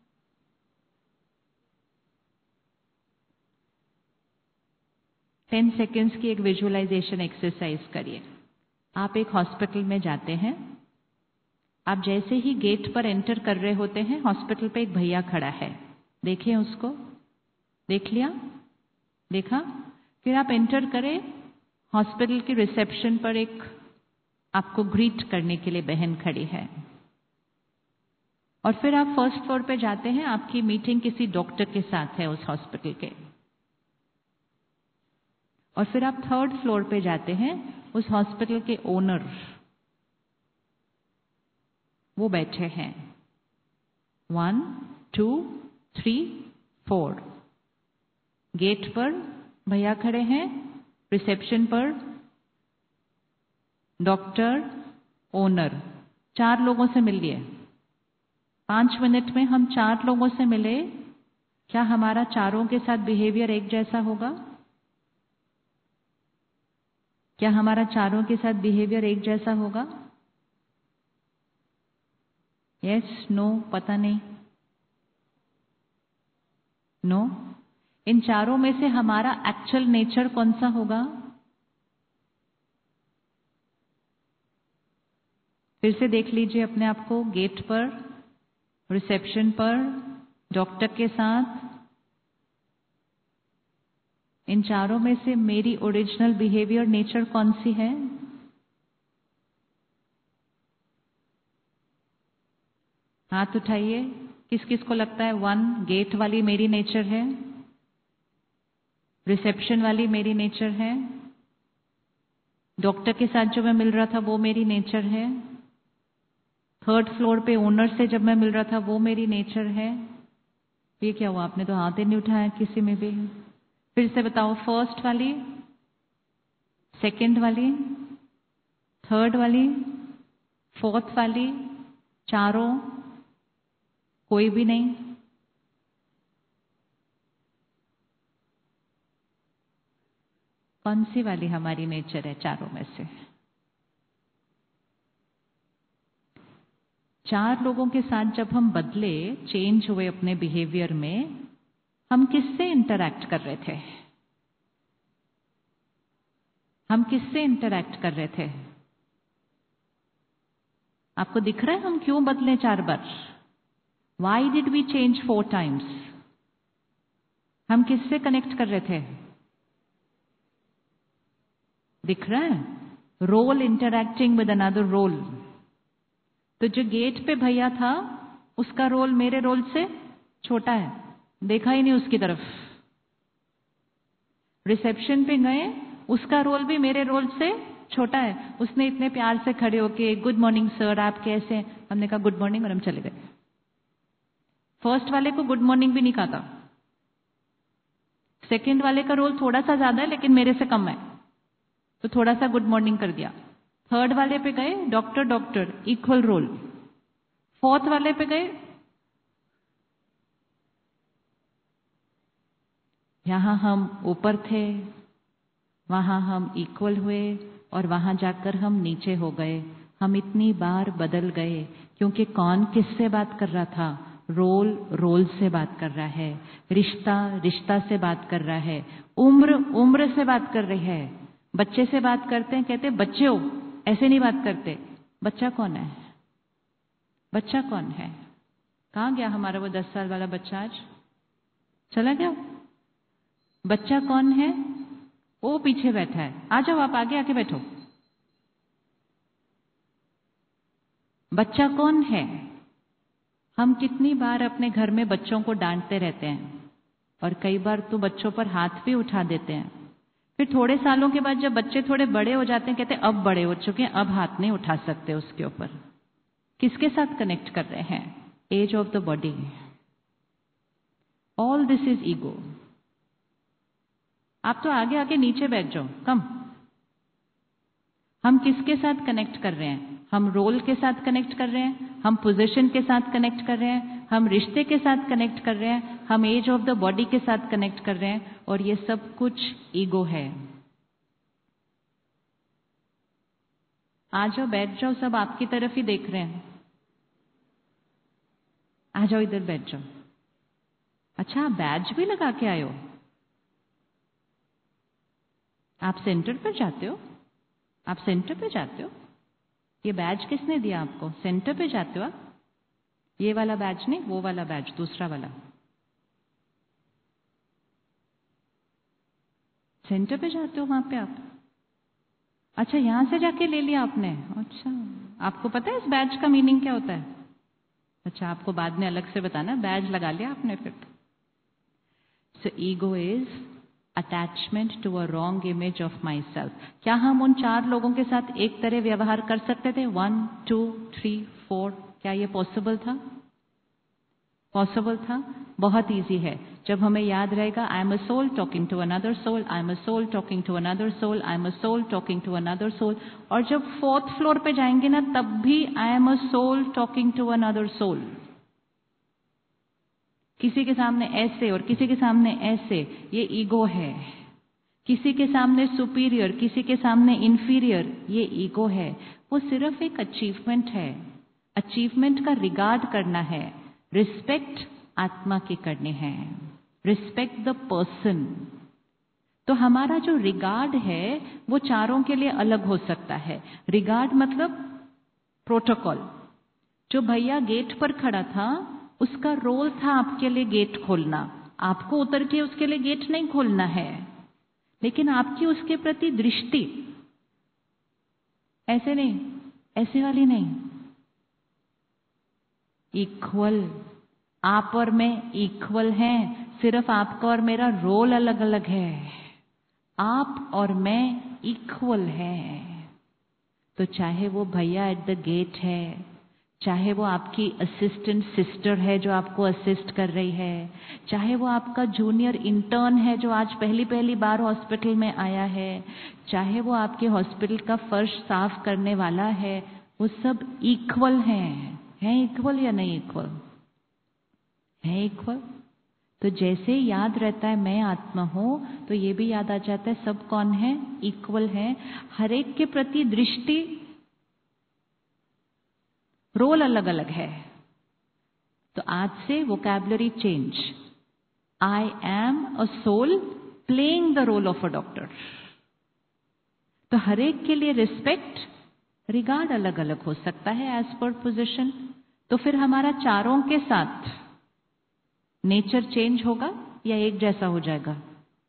टेन सेकेंड्स की एक विजुअलाइजेशन एक्सरसाइज करिए। आप एक हॉस्पिटल में जाते हैं, आप जैसे ही गेट पर एंटर कर रहे होते हैं, हॉस्पिटल पे एक भैया खड़ा है, देखिए उसको, देख लिया? देखा? फिर आप एंटर करें, हॉस्पिटल की रिसेप्शन पर एक आपको ग्रीट करने के लिए बहन खड़ी है, और फिर आप फर्स्ट फ्लोर पे जाते हैं, आपकी मीटिंग किसी डॉक्टर के साथ है उस हॉस्पिटल के, और फिर आप थर्ड फ्लोर पे जाते हैं, उस हॉस्पिटल के ओनर वो बैठे हैं। One two three four. Gate पर भैया खड़े हैं, रिसेप्शन पर डॉक्टर, ओनर। चार लोगों से मिल लिए। पांच मिनट में हम चार लोगों से मिले। क्या हमारा चारों के साथ बिहेवियर एक जैसा होगा? क्या हमारा चारों के साथ बिहेवियर एक जैसा होगा? यस, नो, पता नहीं। नो। इन चारों में से हमारा एक्चुअल नेचर कौन सा होगा? फिर से देख लीजिए अपने आप को। गेट पर, रिसेप्शन पर, डॉक्टर के साथ। इन चारों में से मेरी ओरिजिनल बिहेवियर नेचर कौन सी है? हाथ उठाइए। किस किस को लगता है वन, गेट वाली मेरी नेचर है, रिसेप्शन वाली मेरी नेचर है, डॉक्टर के साथ जो मैं मिल रहा था वो मेरी नेचर है, थर्ड फ्लोर पे ओनर से जब मैं मिल रहा था वो मेरी नेचर है। ये क्या हुआ? आपने तो हाथ ही नहीं उठाया किसी में भी। फिर से बताओ। फर्स्ट वाली, सेकंड वाली, थर्ड वाली, फोर्थ वाली, चारों, कोई भी नहीं। कौन सी वाली हमारी नेचर है चारों में से? चार लोगों के साथ जब हम बदले, चेंज हुए अपने बिहेवियर में, हम किससे इंटरैक्ट कर रहे थे? हम किससे इंटरैक्ट कर रहे थे? आपको दिख रहा है हम क्यों बदले चार बार? Why did we change four times? हम किससे कनेक्ट कर रहे थे? दिख रहा है? Role interacting with another role. तो जो गेट पे भैया था उसका रोल मेरे रोल से छोटा है, देखा ही नहीं उसकी तरफ। रिसेप्शन पे गए, उसका रोल भी मेरे रोल से छोटा है। उसने इतने प्यार से खड़े होके गुड मॉर्निंग सर, आप कैसे हैं? हमने कहा गुड मॉर्निंग और हम चले गए। फर्स्ट वाले को गुड मॉर्निंग भी नहीं कहा था। सेकेंड वाले का रोल थोड़ा सा ज्यादा है लेकिन मेरे से कम है, तो थोड़ा सा गुड मॉर्निंग कर दिया। थर्ड वाले पे गए, doctor doctor equal role. Fourth वाले पे गए, यहां हम ऊपर थे, वहां हम इक्वल हुए और वहां जाकर हम नीचे हो गए। हम इतनी बार बदल गए क्योंकि कौन किससे बात कर रहा था? रोल रोल से बात कर रहा है, रिश्ता रिश्ता से बात कर रहा है, उम्र उम्र से बात कर रही है। बच्चे से बात करते हैं, कहते हैं बच्चे हो, ऐसे नहीं बात करते। बच्चा कौन है? बच्चा कौन है? कहां गया हमारा वो दस साल वाला बच्चा? आज चला गया। बच्चा कौन है? वो पीछे बैठा है। आ जाओ, आप आगे आके बैठो। बच्चा कौन है? हम कितनी बार अपने घर में बच्चों को डांटते रहते हैं और कई बार तो बच्चों पर हाथ भी उठा देते हैं। फिर थोड़े सालों के बाद जब बच्चे थोड़े बड़े हो जाते हैं, कहते हैं अब बड़े हो चुके हैं, अब हाथ नहीं उठा सकते उसके ऊपर। किसके साथ कनेक्ट कर रहे हैं? Age of the body. All this is ego. आप तो आगे आके नीचे बैठ जाओ, कम। हम किसके साथ कनेक्ट कर रहे हैं? हम रोल के साथ कनेक्ट कर रहे हैं, हम पोजीशन के साथ कनेक्ट कर रहे हैं, हम रिश्ते के साथ कनेक्ट कर रहे हैं, हम एज ऑफ द बॉडी के साथ कनेक्ट कर रहे हैं, और ये सब कुछ ईगो है। आ जाओ, बैठ जाओ, सब आपकी तरफ ही देख रहे हैं। आ जाओ, इधर बैठ जाओ। अच्छा, आप बैज भी लगा के आए हो? आप सेंटर पर जाते हो? आप सेंटर पे जाते हो? ये बैज किसने दिया आपको? सेंटर पे जाते हो आप? ये वाला बैज नहीं, वो वाला बैज, दूसरा वाला। सेंटर पे जाते हो वहां पे आप? अच्छा, यहां से जाके ले लिया आपने? अच्छा, आपको पता है इस बैज का मीनिंग क्या होता है? अच्छा, आपको बाद में अलग से बताना। बैज लगा लिया आपने फिर। So ego is attachment to a wrong image of myself. क्या हम उन चार लोगों के साथ एक तरह व्यवहार कर सकते थे? वन टू थ्री फोर, क्या ये पॉसिबल था? पॉसिबल था? बहुत इजी है। जब हमें याद रहेगा I am a soul talking to another soul, I am a soul talking to another soul, I am a soul talking to another soul, और जब फोर्थ फ्लोर पे जाएंगे ना तब भी I am a soul talking to another soul. किसी के सामने ऐसे और किसी के सामने ऐसे, ये ईगो है। किसी के सामने सुपीरियर, किसी के सामने इंफीरियर, ये ईगो है। वो सिर्फ एक अचीवमेंट है। अचीवमेंट का रिगार्ड करना है, रिस्पेक्ट आत्मा की करनी है, रिस्पेक्ट द पर्सन। तो हमारा जो रिगार्ड है वो चारों के लिए अलग हो सकता है। रिगार्ड मतलब प्रोटोकॉल। जो भैया गेट पर खड़ा था उसका रोल था आपके लिए गेट खोलना। आपको उतर के उसके लिए गेट नहीं खोलना है, लेकिन आपकी उसके प्रति दृष्टि ऐसे नहीं, ऐसे वाली नहीं, इक्वल। आप और मैं इक्वल हैं, सिर्फ आपका और मेरा रोल अलग अलग है। आप और मैं इक्वल हैं। तो चाहे वो भैया एट द गेट है, चाहे वो आपकी असिस्टेंट सिस्टर है जो आपको असिस्ट कर रही है, चाहे वो आपका जूनियर इंटर्न है जो आज पहली पहली बार हॉस्पिटल में आया है, चाहे वो आपके हॉस्पिटल का फर्श साफ करने वाला है, वो सब इक्वल हैं। हैं इक्वल या नहीं इक्वल? है इक्वल। तो जैसे याद रहता है मैं आत्मा हूं, तो ये भी याद आ जाता है सब कौन है? इक्वल है। हर एक के प्रति दृष्टि, रोल अलग अलग है। तो आज से vocabulary change. I am a soul playing the role of a doctor. तो हर एक के लिए रिस्पेक्ट, रिगार्ड अलग अलग हो सकता है एज पर पोजिशन। तो फिर हमारा चारों के साथ नेचर चेंज होगा या एक जैसा हो जाएगा?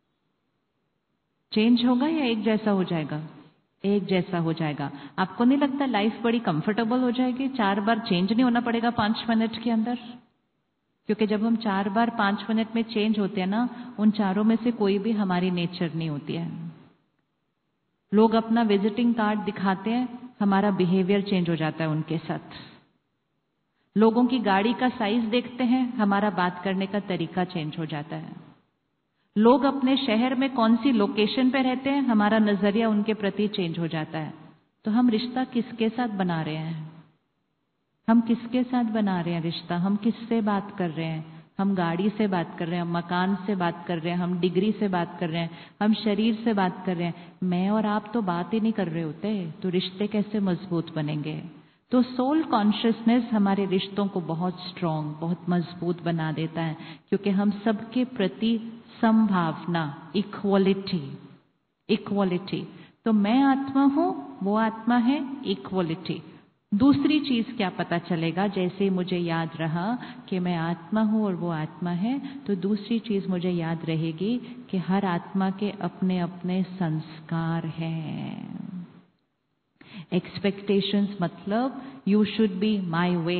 चेंज होगा या एक जैसा हो जाएगा? एक जैसा हो जाएगा। आपको नहीं लगता लाइफ बड़ी कंफर्टेबल हो जाएगी? चार बार चेंज नहीं होना पड़ेगा पांच मिनट के अंदर। क्योंकि जब हम चार बार पांच मिनट में चेंज होते हैं ना, उन चारों में से कोई भी हमारी नेचर नहीं होती है। लोग अपना विजिटिंग कार्ड दिखाते हैं, हमारा बिहेवियर चेंज हो जाता है उनके साथ। लोगों की गाड़ी का साइज देखते हैं, हमारा बात करने का तरीका चेंज हो जाता है। लोग अपने शहर में कौन सी लोकेशन पे रहते हैं, हमारा नजरिया उनके प्रति चेंज हो जाता है। तो हम रिश्ता किसके साथ बना रहे हैं? हम किसके साथ बना रहे हैं रिश्ता? हम किससे बात कर रहे हैं? हम गाड़ी से बात कर रहे हैं, हम मकान से बात कर रहे हैं, हम डिग्री से बात कर रहे हैं, हम शरीर से बात कर रहे हैं। मैं और आप तो बात ही नहीं कर रहे होते, तो रिश्ते कैसे मजबूत बनेंगे? तो सोल कॉन्शियसनेस हमारे रिश्तों को बहुत स्ट्रांग, बहुत मजबूत बना देता है, क्योंकि हम सबके प्रति संभावना, इक्वलिटी, इक्वलिटी। तो मैं आत्मा हूं, वो आत्मा है, इक्वलिटी। दूसरी चीज क्या पता चलेगा? जैसे मुझे याद रहा कि मैं आत्मा हूं और वो आत्मा है, तो दूसरी चीज मुझे याद रहेगी कि हर आत्मा के अपने अपने संस्कार हैं। एक्सपेक्टेशंस मतलब you should be my way.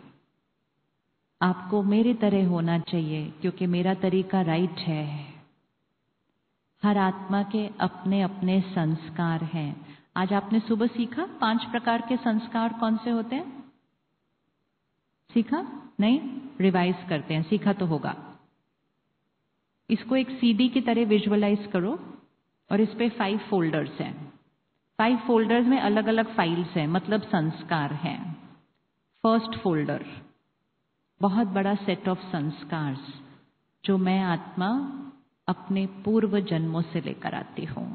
आपको मेरी तरह होना चाहिए क्योंकि मेरा तरीका राइट है। हर आत्मा के अपने अपने संस्कार हैं। आज आपने सुबह सीखा पांच प्रकार के संस्कार कौन से होते हैं? सीखा? नहीं? रिवाइज करते हैं। सीखा तो होगा। इसको एक सीडी की तरह विजुअलाइज करो और इस पे फाइव फोल्डर्स हैं। फाइव फोल्डर्स में अलग अलग फाइल्स हैं, मतलब संस्कार हैं। फर्स्ट फोल्डर बहुत बड़ा सेट ऑफ संस्कार जो मैं आत्मा अपने पूर्व जन्मों से लेकर आती हूं।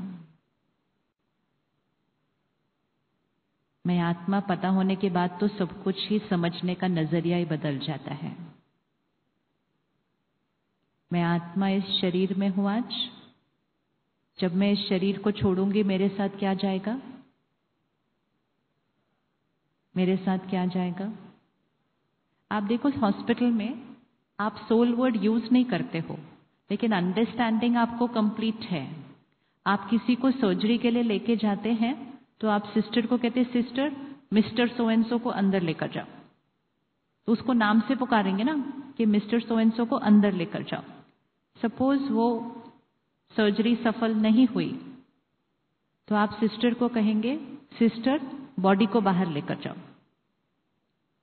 मैं आत्मा पता होने के बाद तो सब कुछ ही समझने का नजरिया ही बदल जाता है। मैं आत्मा इस शरीर में हूं आज। जब मैं इस शरीर को छोड़ूंगी मेरे साथ क्या जाएगा? मेरे साथ क्या जाएगा? आप देखो हॉस्पिटल में आप सोल वर्ड यूज नहीं करते हो, लेकिन अंडरस्टैंडिंग आपको कंप्लीट है। आप किसी को सर्जरी के लिए लेके जाते हैं तो आप सिस्टर को कहते हैं sister mister so and so को अंदर लेकर जाओ। तो उसको नाम से पुकारेंगे ना कि मिस्टर सो एंड सो को अंदर लेकर जाओ। सपोज वो सर्जरी सफल नहीं हुई तो आप सिस्टर को कहेंगे सिस्टर बॉडी को बाहर लेकर जाओ।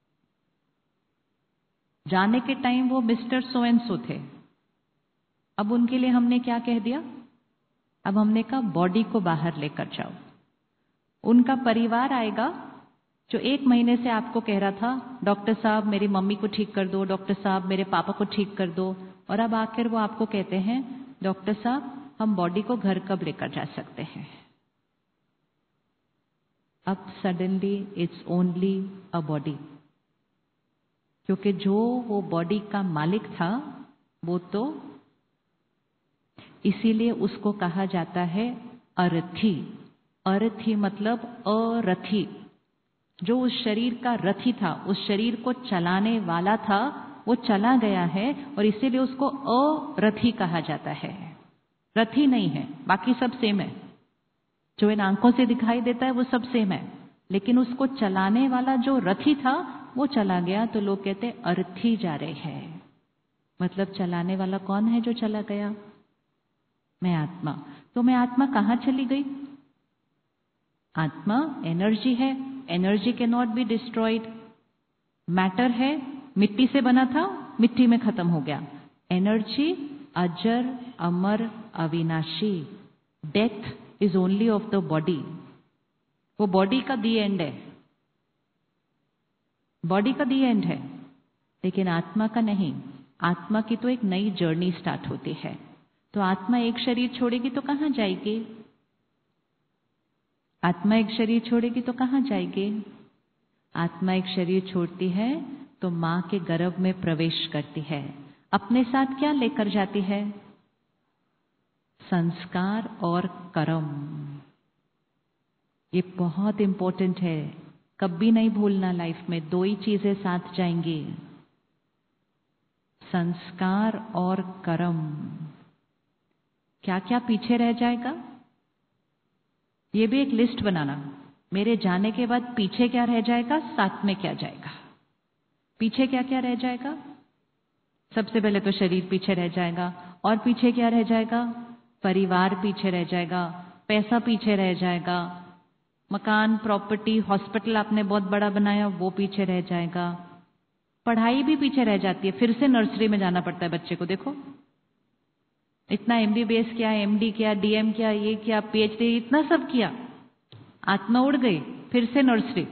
जाने के टाइम वो मिस्टर सो एंड सो थे, अब उनके लिए हमने क्या कह दिया? अब हमने कहा बॉडी को बाहर लेकर जाओ। उनका परिवार आएगा जो एक महीने से आपको कह रहा था डॉक्टर साहब मेरी मम्मी को ठीक कर दो, डॉक्टर साहब मेरे पापा को ठीक कर दो, और अब आखिर वो आपको कहते हैं डॉक्टर साहब हम बॉडी को घर कब लेकर जा सकते हैं? अब suddenly it's only a body, क्योंकि जो वो बॉडी का मालिक था वो तो, इसीलिए उसको कहा जाता है अरथी। अरथी मतलब अरथी, जो उस शरीर का रथी था, उस शरीर को चलाने वाला था, वो चला गया है और इसीलिए उसको अरथी कहा जाता है। रथी नहीं है, बाकी सब सेम है, जो इन आंखों से दिखाई देता है वो सब सेम है, लेकिन उसको चलाने वाला जो रथी था वो चला गया, तो लोग कहते अर्थी जा रहे हैं। मतलब चलाने वाला कौन है जो चला गया? मैं आत्मा। तो मैं आत्मा कहाँ चली गई? आत्मा एनर्जी है, energy can not be destroyed. Matter है, मिट्टी से बना था, मिट्टी में खत्म हो गया। एनर्जी अजर अमर अविनाशी। Death is only of the body. वो बॉडी का दी एंड है, बॉडी का दी एंड है, लेकिन आत्मा का नहीं। आत्मा की तो एक नई जर्नी स्टार्ट होती है। तो आत्मा एक शरीर छोड़ेगी तो कहां जाएगी? आत्मा एक शरीर छोड़ेगी तो कहां जाएगी? आत्मा एक शरीर छोड़ती है तो मां के गर्भ में प्रवेश करती है। अपने साथ क्या लेकर जाती है? संस्कार और कर्म। ये बहुत इंपॉर्टेंट है, कभी नहीं भूलना। लाइफ में दो ही चीजें साथ जाएंगी, संस्कार और कर्म। क्या क्या पीछे रह जाएगा? ये भी एक लिस्ट बनाना, मेरे जाने के बाद पीछे क्या रह जाएगा, साथ में क्या जाएगा। पीछे क्या क्या रह जाएगा? सबसे पहले तो शरीर पीछे रह जाएगा, और पीछे क्या रह जाएगा? परिवार पीछे रह जाएगा, पैसा पीछे रह जाएगा, मकान, प्रॉपर्टी, हॉस्पिटल आपने बहुत बड़ा बनाया वो पीछे रह जाएगा। पढ़ाई भी पीछे रह जाती है, फिर से नर्सरी में जाना पड़ता है बच्चे को। देखो इतना एमबीबीएस किया, एमडी किया, डीएम किया, ये किया, पीएचडी, इतना सब किया, आत्मा उड़ गई, फिर से नर्सरी।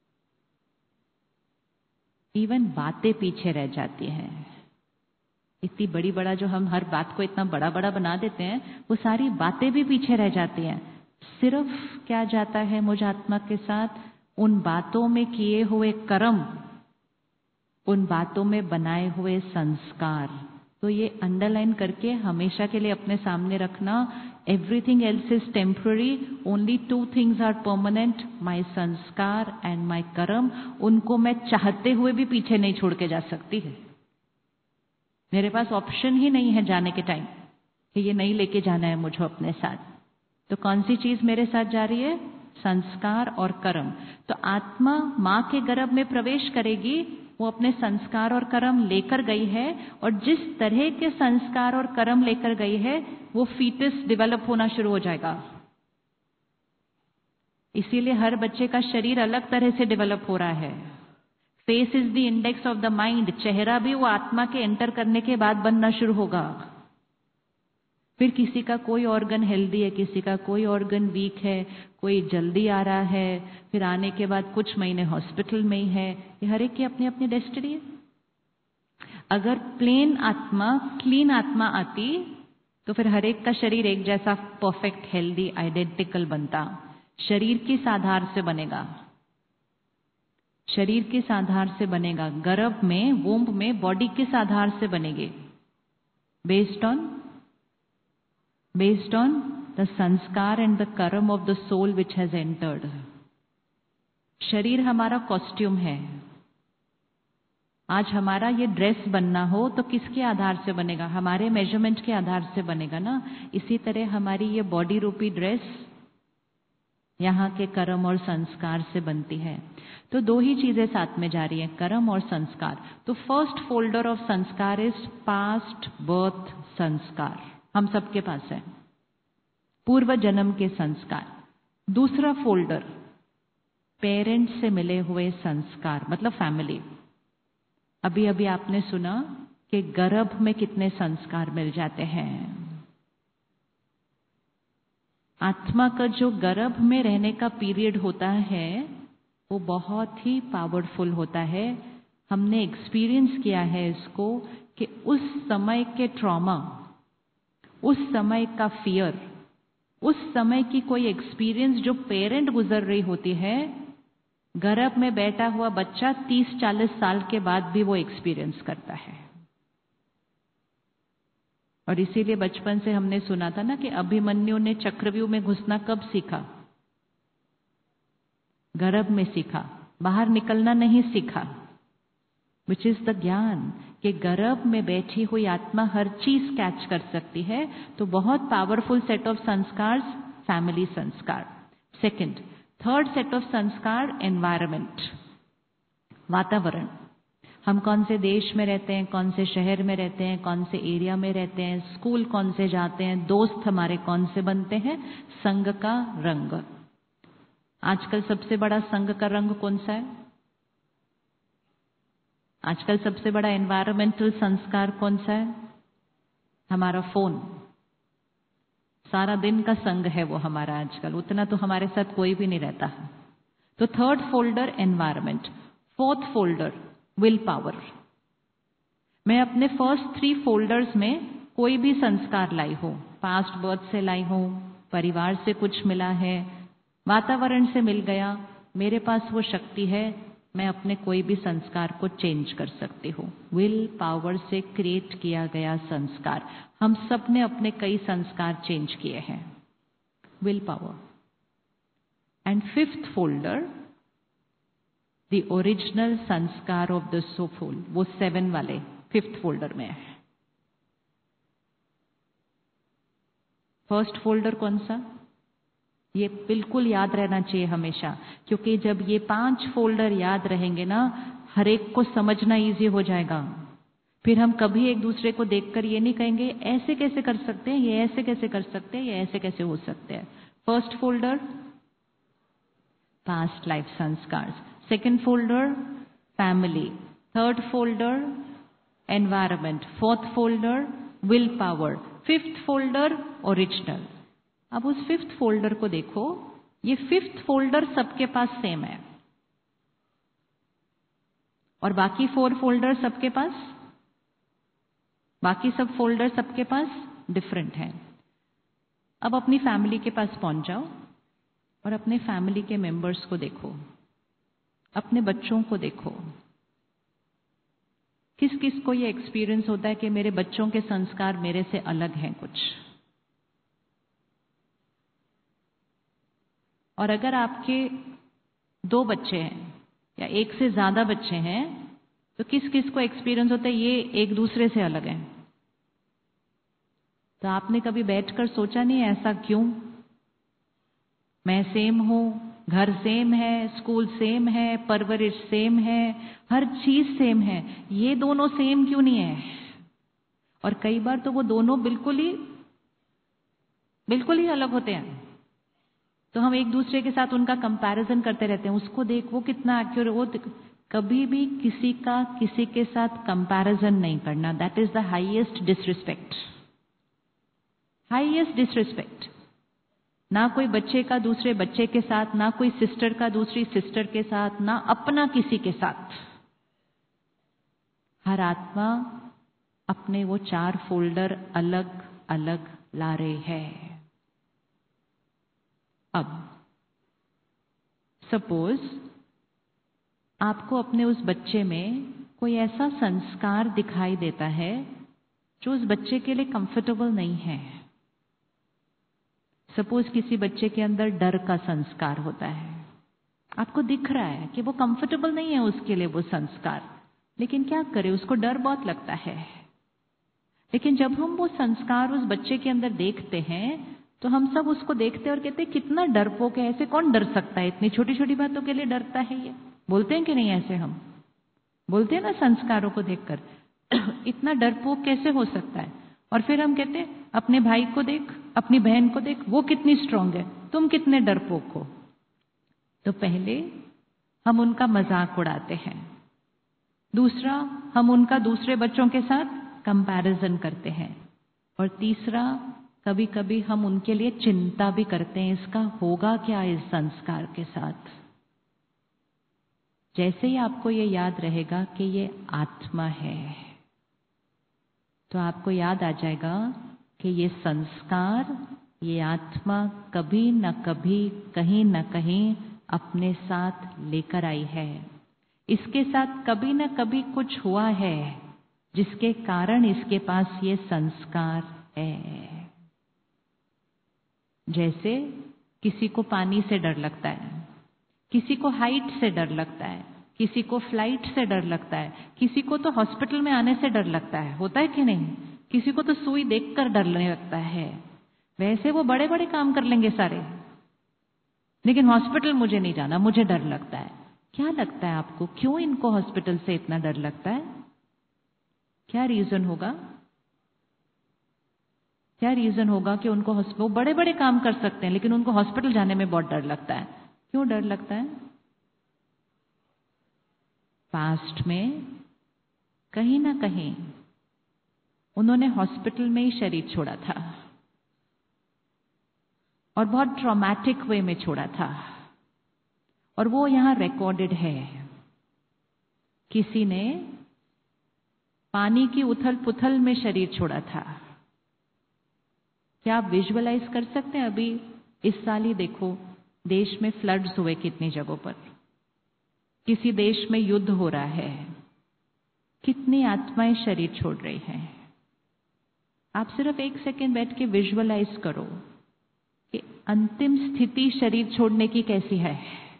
इवन बातें पीछे रह जाती हैं। इतनी बड़ी बड़ा जो हम हर बात को इतना बड़ा बड़ा बना देते हैं, वो सारी बातें भी पीछे रह जाती हैं। सिर्फ क्या जाता है मुझ आत्मा के साथ? उन बातों में किए हुए कर्म, उन बातों में बनाए हुए संस्कार। तो ये अंडरलाइन करके हमेशा के लिए अपने सामने रखना, everything else is temporary, only two things are permanent, my sanskar and माई कर्म। उनको मैं चाहते हुए भी पीछे नहीं छोड़ के जा सकती है। मेरे पास ऑप्शन ही नहीं है जाने के टाइम कि ये नहीं लेके जाना है मुझे अपने साथ। तो कौन सी चीज मेरे साथ जा रही है? संस्कार और कर्म। तो आत्मा मां के गर्भ में प्रवेश करेगी, वो अपने संस्कार और कर्म लेकर गई है, और जिस तरह के संस्कार और कर्म लेकर गई है वो फीटस डेवलप होना शुरू हो जाएगा। इसीलिए हर बच्चे का शरीर अलग तरह से डेवलप हो रहा है। Face is the index of the mind. चेहरा भी वो आत्मा के एंटर करने के बाद बनना शुरू होगा। फिर किसी का कोई ऑर्गन हेल्दी है, किसी का कोई ऑर्गन वीक है, कोई जल्दी आ रहा है, फिर आने के बाद कुछ महीने हॉस्पिटल में ही है। ये हर एक की अपनी अपनी डेस्टिनी है। अगर प्लेन आत्मा, क्लीन आत्मा आती तो फिर हर एक का शरीर एक जैसा परफेक्ट, हेल्दी, आइडेंटिकल बनता। शरीर किस आधार से बनेगा? शरीर किस आधार से बनेगा? गर्भ में, वोम्ब में बॉडी किस आधार से बनेगी? Based on based on the sanskar and the karma of the soul which has entered. शरीर हमारा कॉस्ट्यूम है। आज हमारा ये ड्रेस बनना हो तो किसके आधार से बनेगा? हमारे मेजरमेंट के आधार से बनेगा ना। इसी तरह हमारी ये बॉडी रूपी ड्रेस यहाँ के कर्म और संस्कार से बनती है। तो दो ही चीजें साथ में जा रही हैं, कर्म और संस्कार। तो first folder of sanskar is past birth sanskar, हम सबके पास है, पूर्व जन्म के संस्कार। दूसरा फोल्डर पेरेंट्स से मिले हुए संस्कार, मतलब फैमिली। अभी अभी आपने सुना कि गर्भ में कितने संस्कार मिल जाते हैं। आत्मा का जो गर्भ में रहने का पीरियड होता है वो बहुत ही पावरफुल होता है। हमने एक्सपीरियंस किया है इसको कि उस समय के ट्रॉमा, उस समय का फियर, उस समय की कोई एक्सपीरियंस जो पेरेंट गुजर रही होती है, गर्भ में बैठा हुआ बच्चा तीस चालीस साल के बाद भी वो एक्सपीरियंस करता है। और इसीलिए बचपन से हमने सुना था ना कि अभिमन्यु ने चक्रव्यूह में घुसना कब सीखा? गर्भ में सीखा, बाहर निकलना नहीं सीखा। विच इज द ज्ञान कि गर्भ में बैठी हुई आत्मा हर चीज कैच कर सकती है। तो बहुत powerful set of sanskar, family sanskar. Second, third set of sanskar, environment, वातावरण। हम कौन से देश में रहते हैं, कौन से शहर में रहते हैं, कौन से एरिया में रहते हैं, स्कूल कौन से जाते हैं, दोस्त हमारे कौन से बनते हैं, संग का रंग। आजकल सबसे बड़ा संग का रंग कौन सा है? आजकल सबसे बड़ा एनवायरमेंटल संस्कार कौन सा है? हमारा फोन। सारा दिन का संग है वो हमारा आजकल, उतना तो हमारे साथ कोई भी नहीं रहता। तो third folder environment, fourth folder will power. मैं अपने फर्स्ट थ्री फोल्डर्स में कोई भी संस्कार लाई हूं, पास्ट बर्थ से लाई हूं, परिवार से कुछ मिला है, वातावरण से मिल गया, मेरे पास वो शक्ति है, मैं अपने कोई भी संस्कार को चेंज कर सकती हूँ। विल पावर से क्रिएट किया गया संस्कार। हम सब ने अपने कई संस्कार चेंज किए हैं, will power. And fifth folder, the original sanskar of the soul, वो सेवन वाले फिफ्थ फोल्डर में है। फर्स्ट फोल्डर कौन सा? ये बिल्कुल याद रहना चाहिए हमेशा, क्योंकि जब ये पांच फोल्डर याद रहेंगे ना, हर एक को समझना इजी हो जाएगा। फिर हम कभी एक दूसरे को देखकर ये नहीं कहेंगे ऐसे कैसे कर सकते हैं, ये ऐसे कैसे कर सकते हैं, ये ऐसे कैसे हो सकते हैं। First folder past life sanskar, second folder family, third folder environment, fourth folder will power, fifth folder original. अब उस फिफ्थ फोल्डर को देखो, ये फिफ्थ फोल्डर सबके पास सेम है और बाकी फोर फोल्डर सबके पास, बाकी सब फोल्डर सबके पास डिफरेंट है। अब अपनी फैमिली के पास पहुंच जाओ और अपने फैमिली के मेंबर्स को देखो, अपने बच्चों को देखो। किस किस को ये एक्सपीरियंस होता है कि मेरे बच्चों के संस्कार मेरे से अलग हैं कुछ? और अगर आपके दो बच्चे हैं या एक से ज्यादा बच्चे हैं तो किस किस को एक्सपीरियंस होता है ये एक दूसरे से अलग है? तो आपने कभी बैठकर सोचा नहीं ऐसा क्यों? मैं सेम हूं, घर सेम है, स्कूल सेम है, परवरिश सेम है, हर चीज सेम है, ये दोनों सेम क्यों नहीं है? और कई बार तो वो दोनों बिल्कुल ही बिल्कुल ही अलग होते हैं। तो हम एक दूसरे के साथ उनका कंपैरिजन करते रहते हैं, उसको देख वो कितना एक्यूरेट, वो कभी भी किसी का किसी के साथ कंपैरिजन नहीं करना। That is the highest disrespect, highest disrespect. ना कोई बच्चे का दूसरे बच्चे के साथ, ना कोई सिस्टर का दूसरी सिस्टर के साथ, ना अपना किसी के साथ। हर आत्मा अपने वो चार फोल्डर अलग अलग ला रहे हैं। अब सपोज आपको अपने उस बच्चे में कोई ऐसा संस्कार दिखाई देता है जो उस बच्चे के लिए कंफर्टेबल नहीं है। सपोज किसी बच्चे के अंदर डर का संस्कार होता है, आपको दिख रहा है कि वो कंफर्टेबल नहीं है उसके लिए वो संस्कार, लेकिन क्या करे, उसको डर बहुत लगता है। लेकिन जब हम वो संस्कार उस बच्चे के अंदर देखते हैं तो हम सब उसको देखते हैं और कहते हैं कितना डरपोक है, ऐसे कौन डर सकता है, इतनी छोटी छोटी बातों के लिए डरता है ये। बोलते हैं कि नहीं ऐसे? हम बोलते हैं ना संस्कारों को देखकर इतना डरपोक कैसे हो सकता है। और फिर हम कहते हैं अपने भाई को देख, अपनी बहन को देख, वो कितनी स्ट्रांग है, तुम कितने डरपोक हो। तो पहले हम उनका मजाक उड़ाते हैं, दूसरा, हम उनका दूसरे बच्चों के साथ कंपैरिजन करते हैं। और तीसरा, कभी कभी हम उनके लिए चिंता भी करते हैं, इसका होगा क्या इस संस्कार के साथ। जैसे ही आपको ये याद रहेगा कि ये आत्मा है, तो आपको याद आ जाएगा कि ये संस्कार, ये आत्मा कभी न कभी, कहीं न कहीं अपने साथ लेकर आई है। इसके साथ कभी न कभी कुछ हुआ है जिसके कारण इसके पास ये संस्कार है। जैसे किसी को पानी से डर लगता है, किसी को हाइट से डर लगता है, किसी को फ्लाइट से डर लगता है, किसी को तो हॉस्पिटल में आने से डर लगता है, होता है कि नहीं? किसी को तो सुई देखकर डर लगने लगता है। वैसे वो बड़े बड़े काम कर लेंगे सारे, लेकिन हॉस्पिटल मुझे नहीं जाना, मुझे डर लगता है। क्या लगता है आपको, क्यों इनको हॉस्पिटल से इतना डर लगता है? क्या रीजन होगा? क्या रीजन होगा कि उनको वो बड़े बड़े काम कर सकते हैं लेकिन उनको हॉस्पिटल जाने में बहुत डर लगता है? क्यों डर लगता है? पास्ट में कहीं ना कहीं उन्होंने हॉस्पिटल में ही शरीर छोड़ा था, और बहुत ट्रॉमेटिक वे में छोड़ा था, और वो यहां रिकॉर्डेड है। किसी ने पानी की उथल पुथल में शरीर छोड़ा था। क्या आप विजुअलाइज कर सकते हैं? अभी इस साल ही देखो, देश में फ्लड्स हुए कितनी जगहों पर, किसी देश में युद्ध हो रहा है, कितनी आत्माएं शरीर छोड़ रही हैं। आप सिर्फ एक सेकेंड बैठ के विजुअलाइज करो कि अंतिम स्थिति शरीर छोड़ने की कैसी है।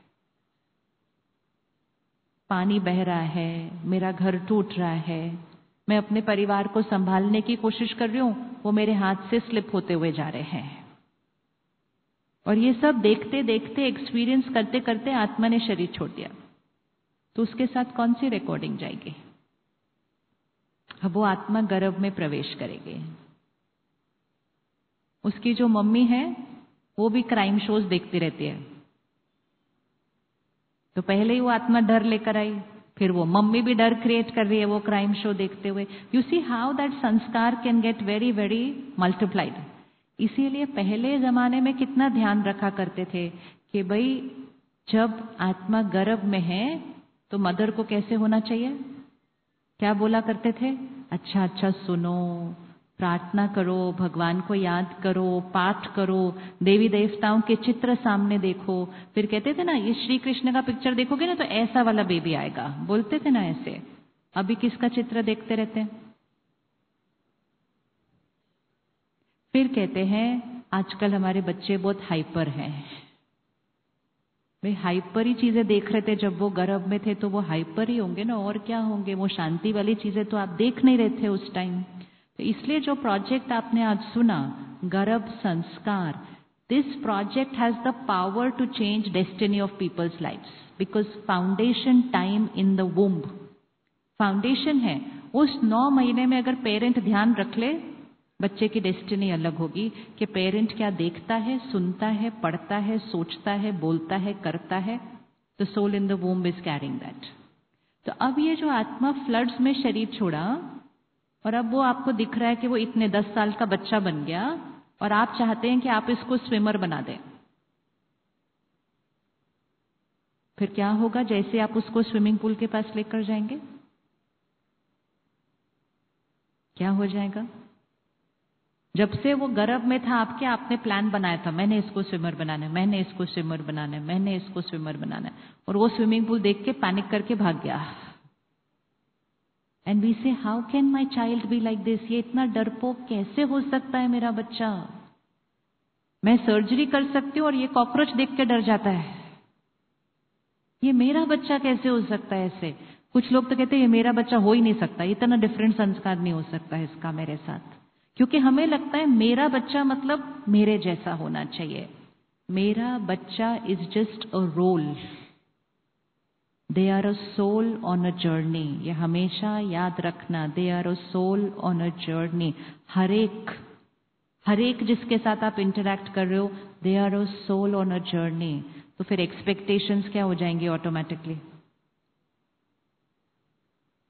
पानी बह रहा है, मेरा घर टूट रहा है, मैं अपने परिवार को संभालने की कोशिश कर रही हूं, वो मेरे हाथ से स्लिप होते हुए जा रहे हैं। और ये सब देखते देखते, एक्सपीरियंस करते करते आत्मा ने शरीर छोड़ दिया। तो उसके साथ कौन सी रिकॉर्डिंग जाएगी? अब वो आत्मा गर्भ में प्रवेश करेगी। उसकी जो मम्मी है वो भी क्राइम शोज देखती रहती है, तो पहले ही वो आत्मा डर लेकर आई, फिर वो मम्मी भी डर क्रिएट कर रही है वो क्राइम शो देखते हुए। You see how that sanskar can get very very multiplied. इसीलिए पहले जमाने में कितना ध्यान रखा करते थे कि भाई जब आत्मा गर्भ में है तो मदर को कैसे होना चाहिए? क्या बोला करते थे? अच्छा अच्छा सुनो, प्रार्थना करो, भगवान को याद करो, पाठ करो, देवी देवताओं के चित्र सामने देखो। फिर कहते थे ना, ये श्री कृष्ण का पिक्चर देखोगे ना तो ऐसा वाला बेबी आएगा, बोलते थे ना ऐसे। अभी किसका चित्र देखते रहते हैं? फिर कहते हैं आजकल हमारे बच्चे बहुत हाइपर हैं। वे हाइपर ही चीजें देख रहे थे, जब वो गर्भ में थे तो वो हाइपर ही होंगे ना, और क्या होंगे? वो शांति वाली चीजें तो आप देख नहीं रहे थे उस टाइम। तो इसलिए जो प्रोजेक्ट आपने आज सुना, Garbh Sanskar, this project has the power to change destiny of people's lives, because foundation time in the womb, foundation है। उस नौ महीने में अगर पेरेंट ध्यान रख ले, बच्चे की डेस्टिनी अलग होगी कि पेरेंट क्या देखता है, सुनता है, पढ़ता है, सोचता है, बोलता है, करता है। The soul in the womb is carrying that. तो अब ये जो आत्मा फ्लड्स में शरीर छोड़ा, और अब वो आपको दिख रहा है कि वो इतने दस साल का बच्चा बन गया, और आप चाहते हैं कि आप इसको स्विमर बना दें। फिर क्या होगा जैसे आप उसको स्विमिंग पूल के पास लेकर जाएंगे? क्या हो जाएगा? जब से वो गर्भ में था आपके, आपने प्लान बनाया था, मैंने इसको स्विमर बनाना है, मैंने इसको स्विमर बनाना है, मैंने इसको स्विमर बनाना है, और वो स्विमिंग पूल देख के पैनिक करके भाग गया। And we say how can my child be like this? ये इतना डरपोक कैसे हो सकता है मेरा बच्चा? मैं सर्जरी कर सकती हूँ और ये कॉकरोच देख के डर जाता है। ये मेरा बच्चा कैसे हो सकता है ऐसे? कुछ लोग तो कहते हैं ये मेरा बच्चा हो ही नहीं सकता, इतना डिफरेंट संस्कार नहीं हो सकता है इसका मेरे साथ, क्योंकि हमें लगता है मेरा बच्चा मतलब मेरे जैसा होना चाहिए। मेरा बच्चा is just a role, they are a soul on a journey. ये हमेशा याद रखना, they are a soul on a journey. हर एक हर एक जिसके साथ आप इंटरैक्ट कर रहे हो, they are a soul on a journey. तो फिर एक्सपेक्टेशंस क्या हो जाएंगी ऑटोमेटिकली?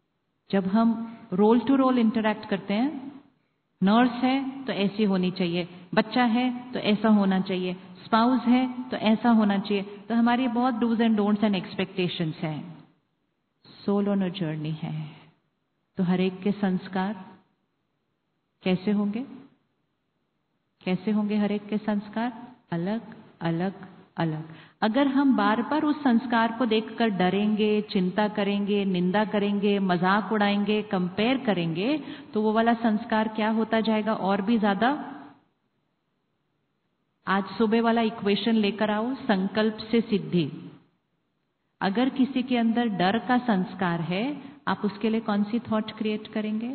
जब हम रोल टू रोल इंटरैक्ट करते हैं, नर्स है तो ऐसी होनी चाहिए, बच्चा है तो ऐसा होना चाहिए, स्पाउस है तो ऐसा होना चाहिए, तो हमारी बहुत dos and don'ts and expectations हैं। सोल ऑन अ जर्नी है, तो हर एक के संस्कार कैसे होंगे? कैसे होंगे हर एक के संस्कार? अलग अलग अलग। अगर हम बार बार उस संस्कार को देखकर डरेंगे, चिंता करेंगे, निंदा करेंगे, मजाक उड़ाएंगे, कंपेयर करेंगे, तो वो वाला संस्कार क्या होता जाएगा? और भी ज्यादा। आज सुबह वाला इक्वेशन लेकर आओ, संकल्प से सिद्धि। अगर किसी के अंदर डर का संस्कार है, आप उसके लिए कौन सी थॉट क्रिएट करेंगे?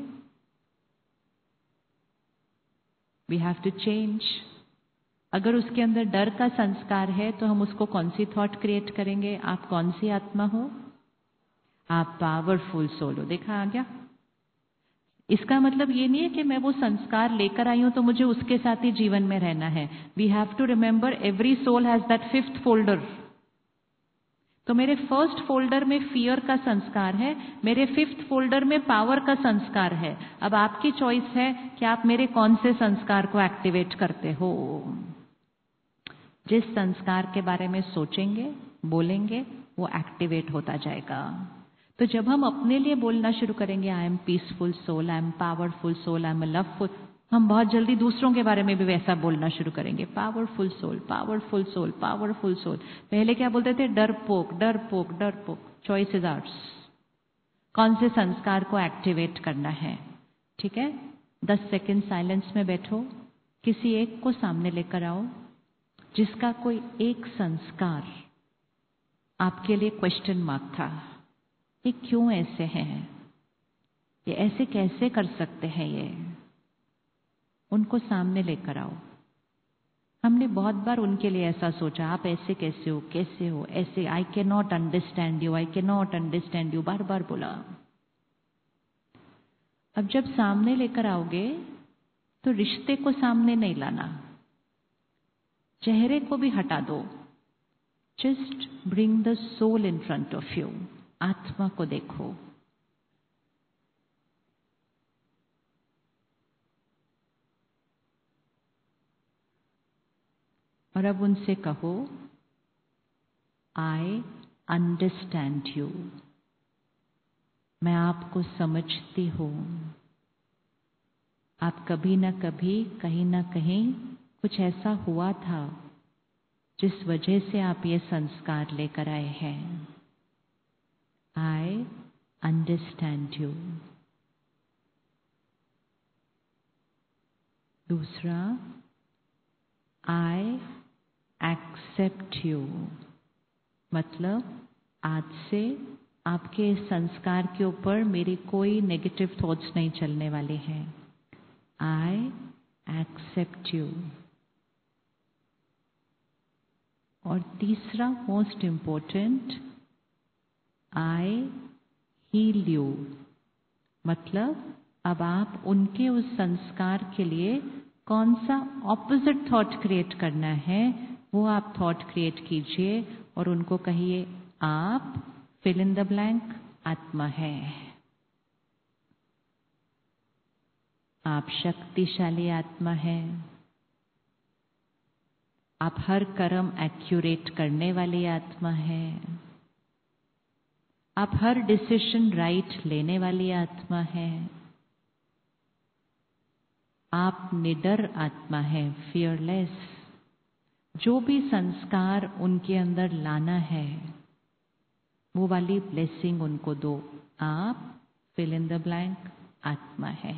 We have to change. अगर उसके अंदर डर का संस्कार है तो हम उसको कौन सी थॉट क्रिएट करेंगे? आप कौन सी आत्मा हो? आप पावरफुल सोल हो। देखा आ गया? इसका मतलब ये नहीं है कि मैं वो संस्कार लेकर आई हूं तो मुझे उसके साथ ही जीवन में रहना है। We have to remember every soul has that fifth folder. तो मेरे फर्स्ट फोल्डर में फियर का संस्कार है, मेरे फिफ्थ फोल्डर में पावर का संस्कार है। अब आपकी चॉइस है कि आप मेरे कौन से संस्कार को एक्टिवेट करते हो। जिस संस्कार के बारे में सोचेंगे, बोलेंगे, वो एक्टिवेट होता जाएगा। तो जब हम अपने लिए बोलना शुरू करेंगे, I am peaceful soul, I am powerful soul, I am loveful, हम बहुत जल्दी दूसरों के बारे में भी वैसा बोलना शुरू करेंगे। Powerful soul, powerful soul, powerful soul. पहले क्या बोलते थे? डरपोक, डरपोक, डरपोक। Choice is ours. कौन से संस्कार को एक्टिवेट करना है? ठीक है, दस सेकेंड साइलेंस में बैठो, किसी एक को सामने लेकर आओ जिसका कोई एक संस्कार आपके लिए क्वेश्चन मार्क था। ये क्यों ऐसे हैं? ये ऐसे कैसे कर सकते हैं? ये उनको सामने लेकर आओ। हमने बहुत बार उनके लिए ऐसा सोचा, आप ऐसे कैसे हो, कैसे हो, ऐसे, I can not understand you, I can not understand you, बार बार बोला। अब जब सामने लेकर आओगे तो रिश्ते को सामने नहीं लाना, चेहरे को भी हटा दो। Just bring the soul in front of you. आत्मा को देखो। और अब उनसे कहो, आई अंडरस्टैंड यू। मैं आपको समझती हूं। आप कभी ना कभी, कहीं ना कहीं कुछ ऐसा हुआ था जिस वजह से आप ये संस्कार लेकर आए हैं। I understand you. दूसरा, आई एक्सेप्ट यू। मतलब आज से आपके इस संस्कार के ऊपर मेरी कोई नेगेटिव थॉट्स नहीं चलने वाले हैं। I accept you. और तीसरा most important, I heal you. मतलब अब आप उनके उस संस्कार के लिए कौन सा ऑपोजिट थॉट क्रिएट करना है, वो आप थॉट क्रिएट कीजिए और उनको कहिए, आप फिल इन द ब्लैंक आत्मा है। आप शक्तिशाली आत्मा है। आप हर कर्म एक्यूरेट करने वाली आत्मा है। आप हर डिसीजन राइट लेने वाली आत्मा है। आप निडर आत्मा है, फियरलेस। जो भी संस्कार उनके अंदर लाना है, वो वाली ब्लेसिंग उनको दो। आप फिल इन द ब्लैंक आत्मा है।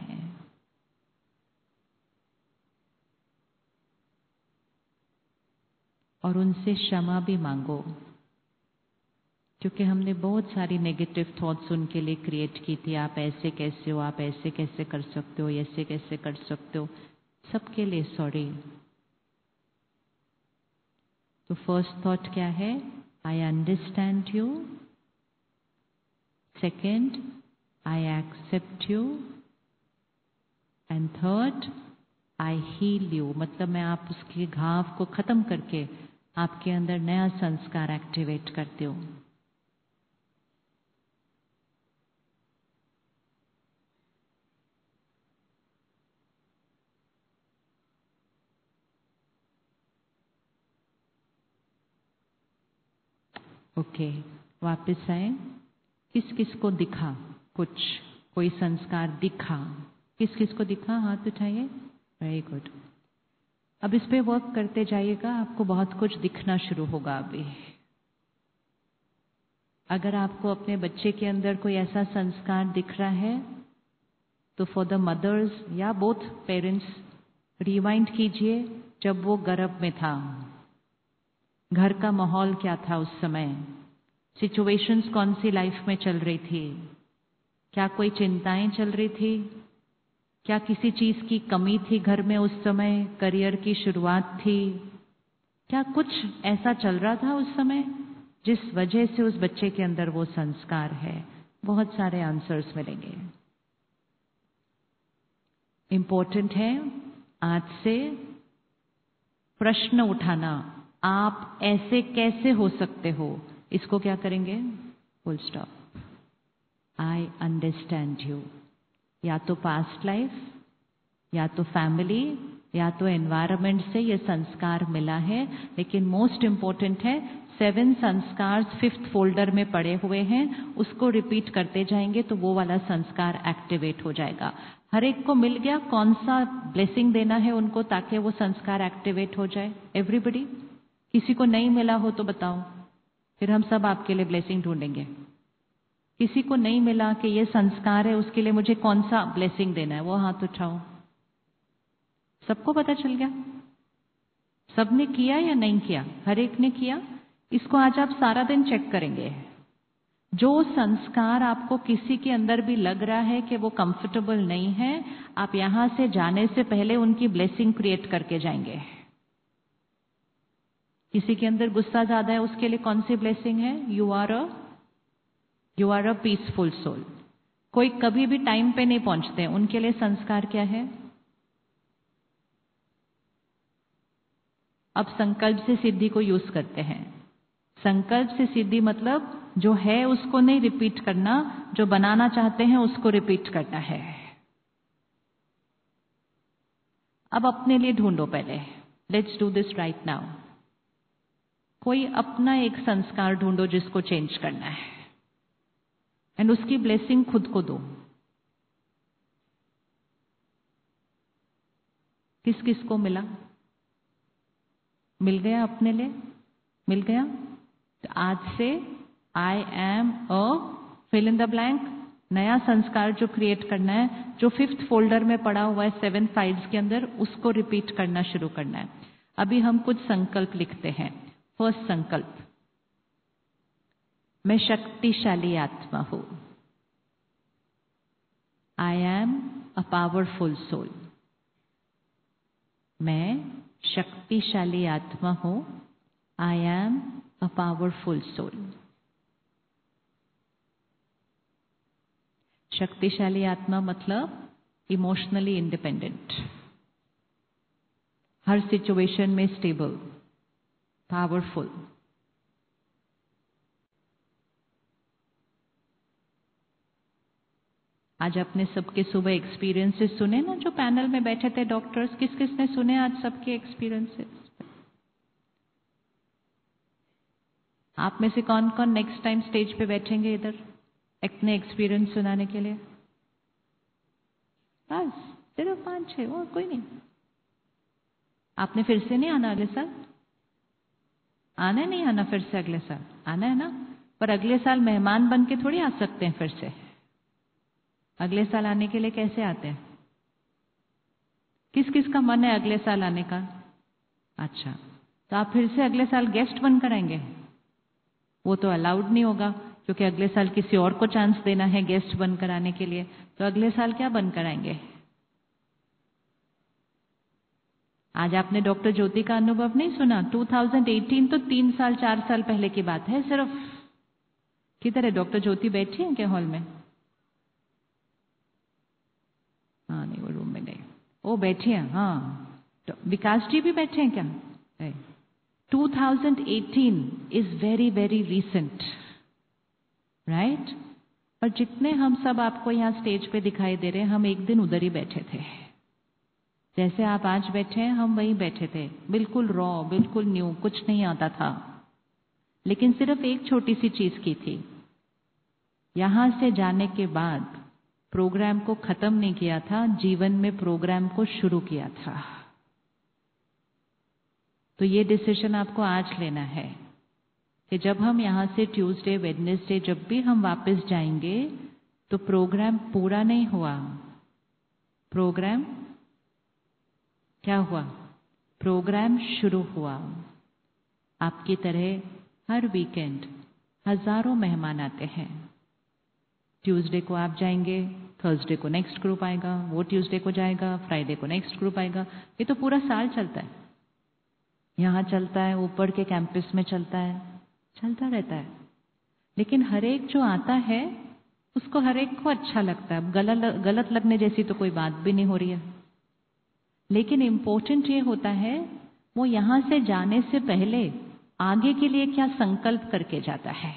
और उनसे क्षमा भी मांगो, क्योंकि हमने बहुत सारी नेगेटिव थॉट्स उनके लिए क्रिएट की थी। आप ऐसे कैसे हो, आप ऐसे कैसे कर सकते हो, ऐसे कैसे कर सकते हो। सबके लिए सॉरी। तो फर्स्ट थॉट क्या है? I understand you. Second, I accept you. And third, I heal you. मतलब मैं आप उसके घाव को खत्म करके आपके अंदर नया संस्कार एक्टिवेट करती हूँ। ओके, वापस आए। किस किस को दिखा कुछ, कोई संस्कार दिखा? किस किस को दिखा? हाथ उठाइए। Very good. अब इस पे वर्क करते जाइएगा, आपको बहुत कुछ दिखना शुरू होगा अभी। अगर आपको अपने बच्चे के अंदर कोई ऐसा संस्कार दिख रहा है तो फॉर द मदर्स या बोथ पेरेंट्स रिवाइंड कीजिए, जब वो गर्भ में था, घर का माहौल क्या था उस समय, सिचुएशंस कौन सी लाइफ में चल रही थी, क्या कोई चिंताएं चल रही थी, क्या किसी चीज की कमी थी घर में उस समय, करियर की शुरुआत थी, क्या कुछ ऐसा चल रहा था उस समय जिस वजह से उस बच्चे के अंदर वो संस्कार है। बहुत सारे आंसर्स मिलेंगे। इंपॉर्टेंट है आज से प्रश्न उठाना, आप ऐसे कैसे हो सकते हो, इसको क्या करेंगे? Full stop. I understand you. या तो पास्ट लाइफ, या तो फैमिली, या तो एनवायरनमेंट से ये संस्कार मिला है, लेकिन मोस्ट इंपॉर्टेंट है सेवन संस्कार फिफ्थ फोल्डर में पड़े हुए हैं, उसको रिपीट करते जाएंगे तो वो वाला संस्कार एक्टिवेट हो जाएगा। हर एक को मिल गया कौन सा ब्लेसिंग देना है उनको ताकि वो संस्कार एक्टिवेट हो जाए? एवरीबडी? किसी को नहीं मिला हो तो बताओ, फिर हम सब आपके लिए ब्लेसिंग ढूंढेंगे। किसी को नहीं मिला कि ये संस्कार है, उसके लिए मुझे कौन सा ब्लेसिंग देना है, वो हाथ उठाओ। सबको पता चल गया? सबने किया या नहीं किया? हर एक ने किया। इसको आज आप सारा दिन चेक करेंगे। जो संस्कार आपको किसी के अंदर भी लग रहा है कि वो कंफर्टेबल नहीं है, आप यहां से जाने से पहले उनकी ब्लेसिंग क्रिएट करके जाएंगे। किसी के अंदर गुस्सा ज्यादा है, उसके लिए कौन सी ब्लेसिंग है? You are a you are a peaceful soul. कोई कभी भी टाइम पे नहीं पहुंचते, उनके लिए संस्कार क्या है? अब संकल्प से सिद्धि को यूज करते हैं। संकल्प से सिद्धि मतलब जो है उसको नहीं रिपीट करना, जो बनाना चाहते हैं उसको रिपीट करना है। अब अपने लिए ढूंढो पहले। Let's do this right now. कोई अपना एक संस्कार ढूंढो जिसको चेंज करना है, एंड उसकी ब्लेसिंग खुद को दो। किस किस को मिला? मिल गया? अपने लिए मिल गया? तो आज से I am a fill in the blank, नया संस्कार जो क्रिएट करना है, जो फिफ्थ फोल्डर में पड़ा हुआ है सेवन फाइल्स के अंदर, उसको रिपीट करना शुरू करना है। अभी हम कुछ संकल्प लिखते हैं। फर्स्ट संकल्प, मैं शक्तिशाली आत्मा हूं। I am a powerful soul. मैं शक्तिशाली आत्मा हूं। I am a powerful soul. शक्तिशाली आत्मा मतलब इमोशनली इंडिपेंडेंट, हर सिचुएशन में स्टेबल, पावरफुल। आज अपने सबके सुबह एक्सपीरियंसेस सुने ना, जो पैनल में बैठे थे डॉक्टर्स, किस किस ने सुने आज सबके एक्सपीरियंसेस? आप में से कौन कौन नेक्स्ट टाइम स्टेज पे बैठेंगे इधर अपने एक्सपीरियंस सुनाने के लिए? बस सिर्फ पांच छह, और कोई नहीं। आपने फिर से नहीं आना अगले साल? आना है? नहीं आना फिर से अगले साल? आना है ना? पर अगले साल मेहमान बन के थोड़ी आ सकते हैं फिर से। अगले साल आने के लिए कैसे आते हैं? किस किस का मन है अगले साल आने का? अच्छा, तो आप फिर से अगले साल गेस्ट बनकर आएंगे? वो तो अलाउड नहीं होगा, क्योंकि अगले साल किसी और को चांस देना है गेस्ट बनकर आने के लिए। तो अगले साल क्या बनकर आएंगे? आज आपने डॉक्टर ज्योति का अनुभव नहीं सुना? दो हज़ार अठारह तो तीन साल चार साल पहले की बात है सिर्फ। किधर है डॉक्टर ज्योति? बैठी है क्या हॉल में? हाँ नहीं, वो रूम में गई। वो बैठी है। हाँ, तो विकास जी भी बैठे हैं क्या? है। दो हज़ार अठारह is very very recent, right? और जितने हम सब आपको यहाँ स्टेज पे दिखाई दे रहे हैं, हम एक दिन उधर ही बैठे थे। जैसे आप आज बैठे हैं, हम वहीं बैठे थे, बिल्कुल रॉ, बिल्कुल न्यू, कुछ नहीं आता था। लेकिन सिर्फ एक छोटी सी चीज की थी। यहां से जाने के बाद प्रोग्राम को खत्म नहीं किया था, जीवन में प्रोग्राम को शुरू किया था। तो ये डिसीजन आपको आज लेना है कि जब हम यहां से ट्यूसडे, वेडनेसडे जब भी हम वापस जाएंगे तो प्रोग्राम पूरा नहीं हुआ। प्रोग्राम क्या हुआ? प्रोग्राम शुरू हुआ। आपकी तरह हर वीकेंड हजारों मेहमान आते हैं। ट्यूसडे को आप जाएंगे, थर्सडे को नेक्स्ट ग्रुप आएगा, वो ट्यूसडे को जाएगा, फ्राइडे को नेक्स्ट ग्रुप आएगा। ये तो पूरा साल चलता है। यहां चलता है, ऊपर के कैंपस में चलता है, चलता रहता है। लेकिन हर एक जो आता है उसको हर एक को अच्छा लगता है। गलत गलत लगने जैसी तो कोई बात भी नहीं हो रही है। लेकिन इंपॉर्टेंट ये होता है वो यहां से जाने से पहले आगे के लिए क्या संकल्प करके जाता है।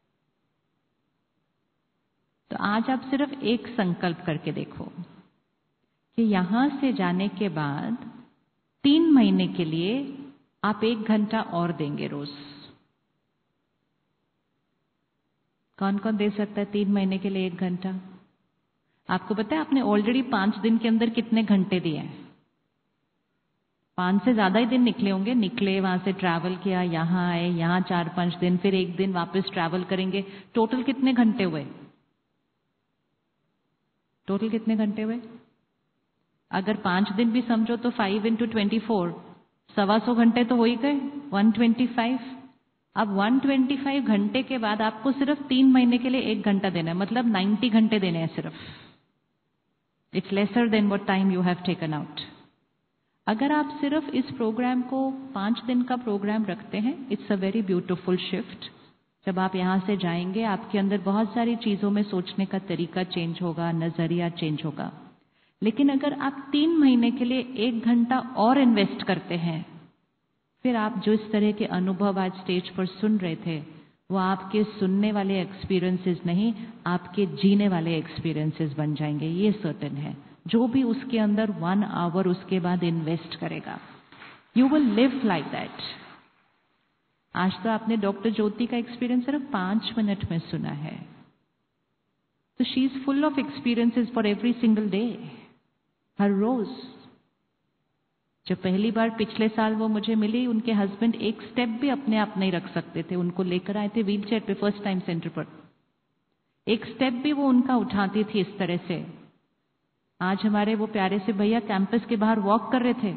तो आज आप सिर्फ एक संकल्प करके देखो कि यहां से जाने के बाद तीन महीने के लिए आप एक घंटा और देंगे रोज। कौन कौन दे सकता है तीन महीने के लिए एक घंटा? आपको पता है आपने ऑलरेडी पांच दिन के अंदर कितने घंटे दिए हैं? पांच से ज्यादा ही दिन निकले होंगे। निकले, वहां से ट्रैवल किया, यहां आए, यहां चार पांच दिन, फिर एक दिन वापस ट्रैवल करेंगे। टोटल कितने घंटे हुए? टोटल कितने घंटे हुए? अगर पांच दिन भी समझो तो फाइव इंटू ट्वेंटी फोर, सवा सौ घंटे तो हो ही गए, वन ट्वेंटी फाइव। अब वन ट्वेंटी फाइव घंटे के बाद आपको सिर्फ तीन महीने के लिए एक घंटा देना है, मतलब नाइन्टी घंटे देने हैं सिर्फ। It's lesser than what time you have taken out. अगर आप सिर्फ इस प्रोग्राम को पांच दिन का प्रोग्राम रखते हैं, it's a very beautiful shift. जब आप यहां से जाएंगे आपके अंदर बहुत सारी चीजों में सोचने का तरीका चेंज होगा, नजरिया चेंज होगा। लेकिन अगर आप तीन महीने के लिए एक घंटा और इन्वेस्ट करते हैं, फिर आप जो इस तरह के अनुभव आज स्टेज पर सुन रहे थे वो आपके सुनने वाले एक्सपीरियंसेस नहीं, आपके जीने वाले एक्सपीरियंसेस बन जाएंगे। ये सर्टेन है। जो भी उसके अंदर वन आवर उसके बाद इन्वेस्ट करेगा, you will live like that. आज तो आपने डॉक्टर ज्योति का एक्सपीरियंस सिर्फ पांच मिनट में सुना है। तो she is full of experiences for every single day, हर रोज। जब पहली बार पिछले साल वो मुझे मिली, उनके हस्बैंड एक स्टेप भी अपने आप नहीं रख सकते थे। उनको लेकर आए थे व्हील चेयर पे फर्स्ट टाइम सेंटर पर। एक स्टेप भी वो उनका उठाती थी इस तरह से। आज हमारे वो प्यारे से भैया कैंपस के बाहर वॉक कर रहे थे।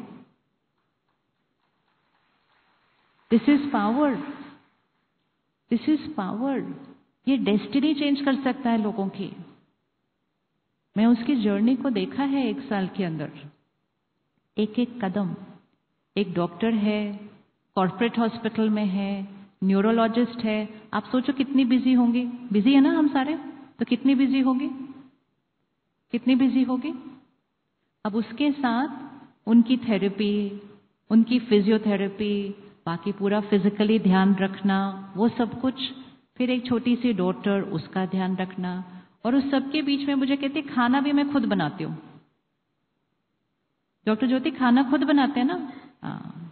This is power, this is power. ये डेस्टिनी चेंज कर सकता है लोगों की। मैं उसकी जर्नी को देखा है एक साल के अंदर, एक एक कदम। एक डॉक्टर है, कॉर्पोरेट हॉस्पिटल में है, न्यूरोलॉजिस्ट है। आप सोचो कितनी बिजी होंगी। बिजी है ना हम सारे? तो कितनी बिजी होगी, कितनी बिजी होगी। अब उसके साथ उनकी थेरेपी, उनकी फिजियोथेरेपी, बाकी पूरा फिजिकली ध्यान रखना, वो सब कुछ। फिर एक छोटी सी डॉटर, उसका ध्यान रखना। और उस सबके बीच में मुझे कहती खाना भी मैं खुद बनाती हूँ। डॉक्टर ज्योति खाना खुद बनाते हैं ना? हाँ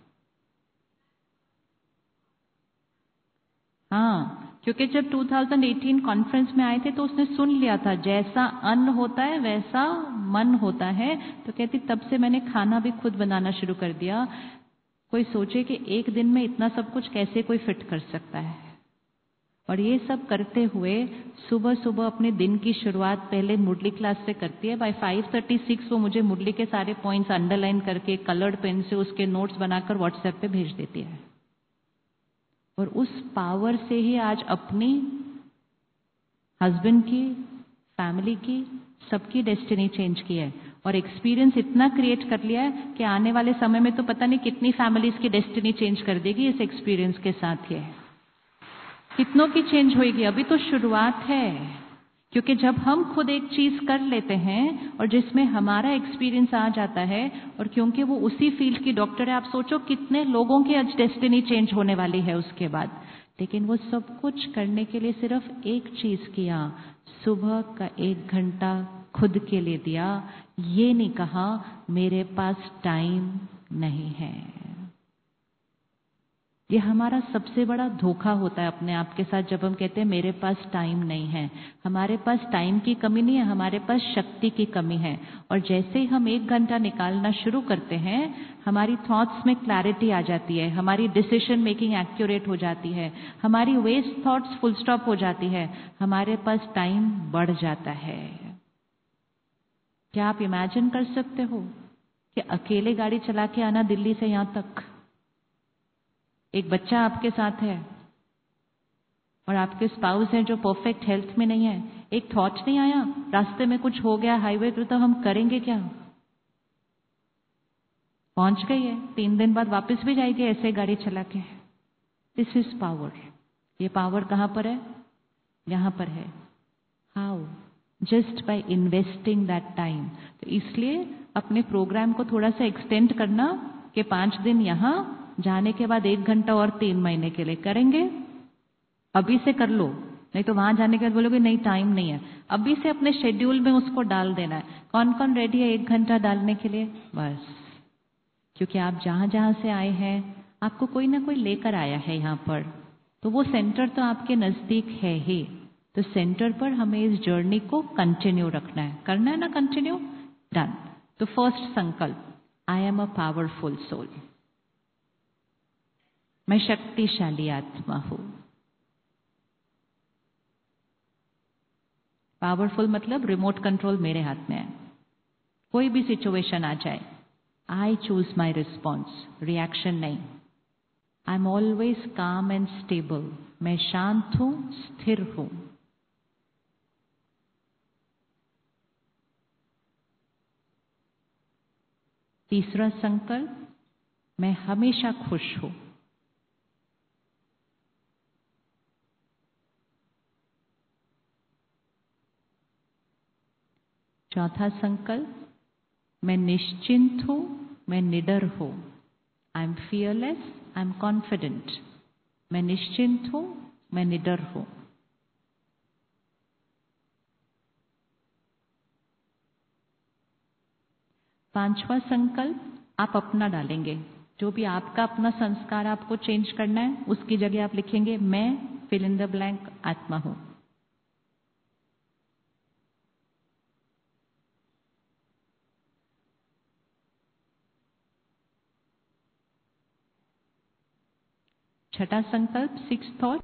हाँ, क्योंकि जब टू थाउजेंड एटीन कॉन्फ्रेंस में आए थे तो उसने सुन लिया था, जैसा अन्न होता है वैसा मन होता है। तो कहती तब से मैंने खाना भी खुद बनाना शुरू कर दिया। कोई सोचे कि एक दिन में इतना सब कुछ कैसे कोई फिट कर सकता है। और ये सब करते हुए सुबह सुबह अपने दिन की शुरुआत पहले मुरली क्लास से करती है। बाय फाइव थर्टी सिक्स वो मुझे मुरली के सारे पॉइंट्स अंडरलाइन करके कलर्ड पेन से उसके नोट्स बनाकर व्हाट्सएप पे भेज देती है। और उस पावर से ही आज अपनी, हस्बैंड की, फैमिली की, सबकी डेस्टिनी चेंज की है। और एक्सपीरियंस इतना क्रिएट कर लिया है कि आने वाले समय में तो पता नहीं कितनी फैमिलीज की डेस्टिनी चेंज कर देगी इस एक्सपीरियंस के साथ। ये कितनों की चेंज होगी। अभी तो शुरुआत है। क्योंकि जब हम खुद एक चीज कर लेते हैं और जिसमें हमारा एक्सपीरियंस आ जाता है, और क्योंकि वो उसी फील्ड की डॉक्टर है, आप सोचो कितने लोगों की आज डेस्टिनी चेंज होने वाली है उसके बाद। लेकिन वो सब कुछ करने के लिए सिर्फ एक चीज किया, सुबह का एक घंटा खुद के लिए दिया। ये नहीं कहा मेरे पास टाइम नहीं है, ये हमारा सबसे बड़ा धोखा होता है अपने आप के साथ, जब हम कहते हैं मेरे पास टाइम नहीं है। हमारे पास टाइम की कमी नहीं है, हमारे पास शक्ति की कमी है। और जैसे ही हम एक घंटा निकालना शुरू करते हैं, हमारी थॉट्स में क्लैरिटी आ जाती है, हमारी डिसीजन मेकिंग एक्यूरेट हो जाती है, हमारी वेस्ट थॉट्स फुल स्टॉप हो जाती है, हमारे पास टाइम बढ़ जाता है। क्या आप इमेजिन कर सकते हो कि अकेले गाड़ी चला के आना दिल्ली से यहां तक, एक बच्चा आपके साथ है और आपके स्पाउस हैं जो परफेक्ट हेल्थ में नहीं है, एक थॉट नहीं आया, रास्ते में कुछ हो गया हाईवे पे तो हम करेंगे क्या? पहुंच गई है, तीन दिन बाद वापस भी जाएगी ऐसे गाड़ी चला के। This is power. ये पावर कहां पर है? यहां पर है। How? Just by investing that time. तो इसलिए अपने प्रोग्राम को थोड़ा सा एक्सटेंड करना कि पांच दिन यहां जाने के बाद एक घंटा और तीन महीने के लिए करेंगे। अभी से कर लो, नहीं तो वहां जाने के बाद बोलोगे नहीं टाइम नहीं है। अभी से अपने शेड्यूल में उसको डाल देना है। कौन कौन रेडी है एक घंटा डालने के लिए? बस, क्योंकि आप जहां जहां से आए हैं आपको कोई ना कोई लेकर आया है यहां पर, तो वो सेंटर तो आपके नजदीक है ही। तो सेंटर पर हमें इस जर्नी को कंटिन्यू रखना है। करना है ना कंटिन्यू? डन। तो फर्स्ट संकल्प, I am a powerful soul. मैं शक्तिशाली आत्मा हूं। पावरफुल मतलब रिमोट कंट्रोल मेरे हाथ में है। कोई भी सिचुएशन आ जाए, I choose my response, reaction नहीं। I am always calm and stable. मैं शांत हूं, स्थिर हूं। तीसरा संकल्प, मैं हमेशा खुश हूं। चौथा संकल्प, मैं निश्चिंत हूं, मैं निडर हूं। I am fearless, I am confident. मैं निश्चिंत हूं, मैं निडर हूं। पांचवा संकल्प, आप अपना डालेंगे। जो भी आपका अपना संस्कार आपको चेंज करना है, उसकी जगह आप लिखेंगे मैं फिल इन द ब्लैंक आत्मा हूं। छठा संकल्प, सिक्स थॉट,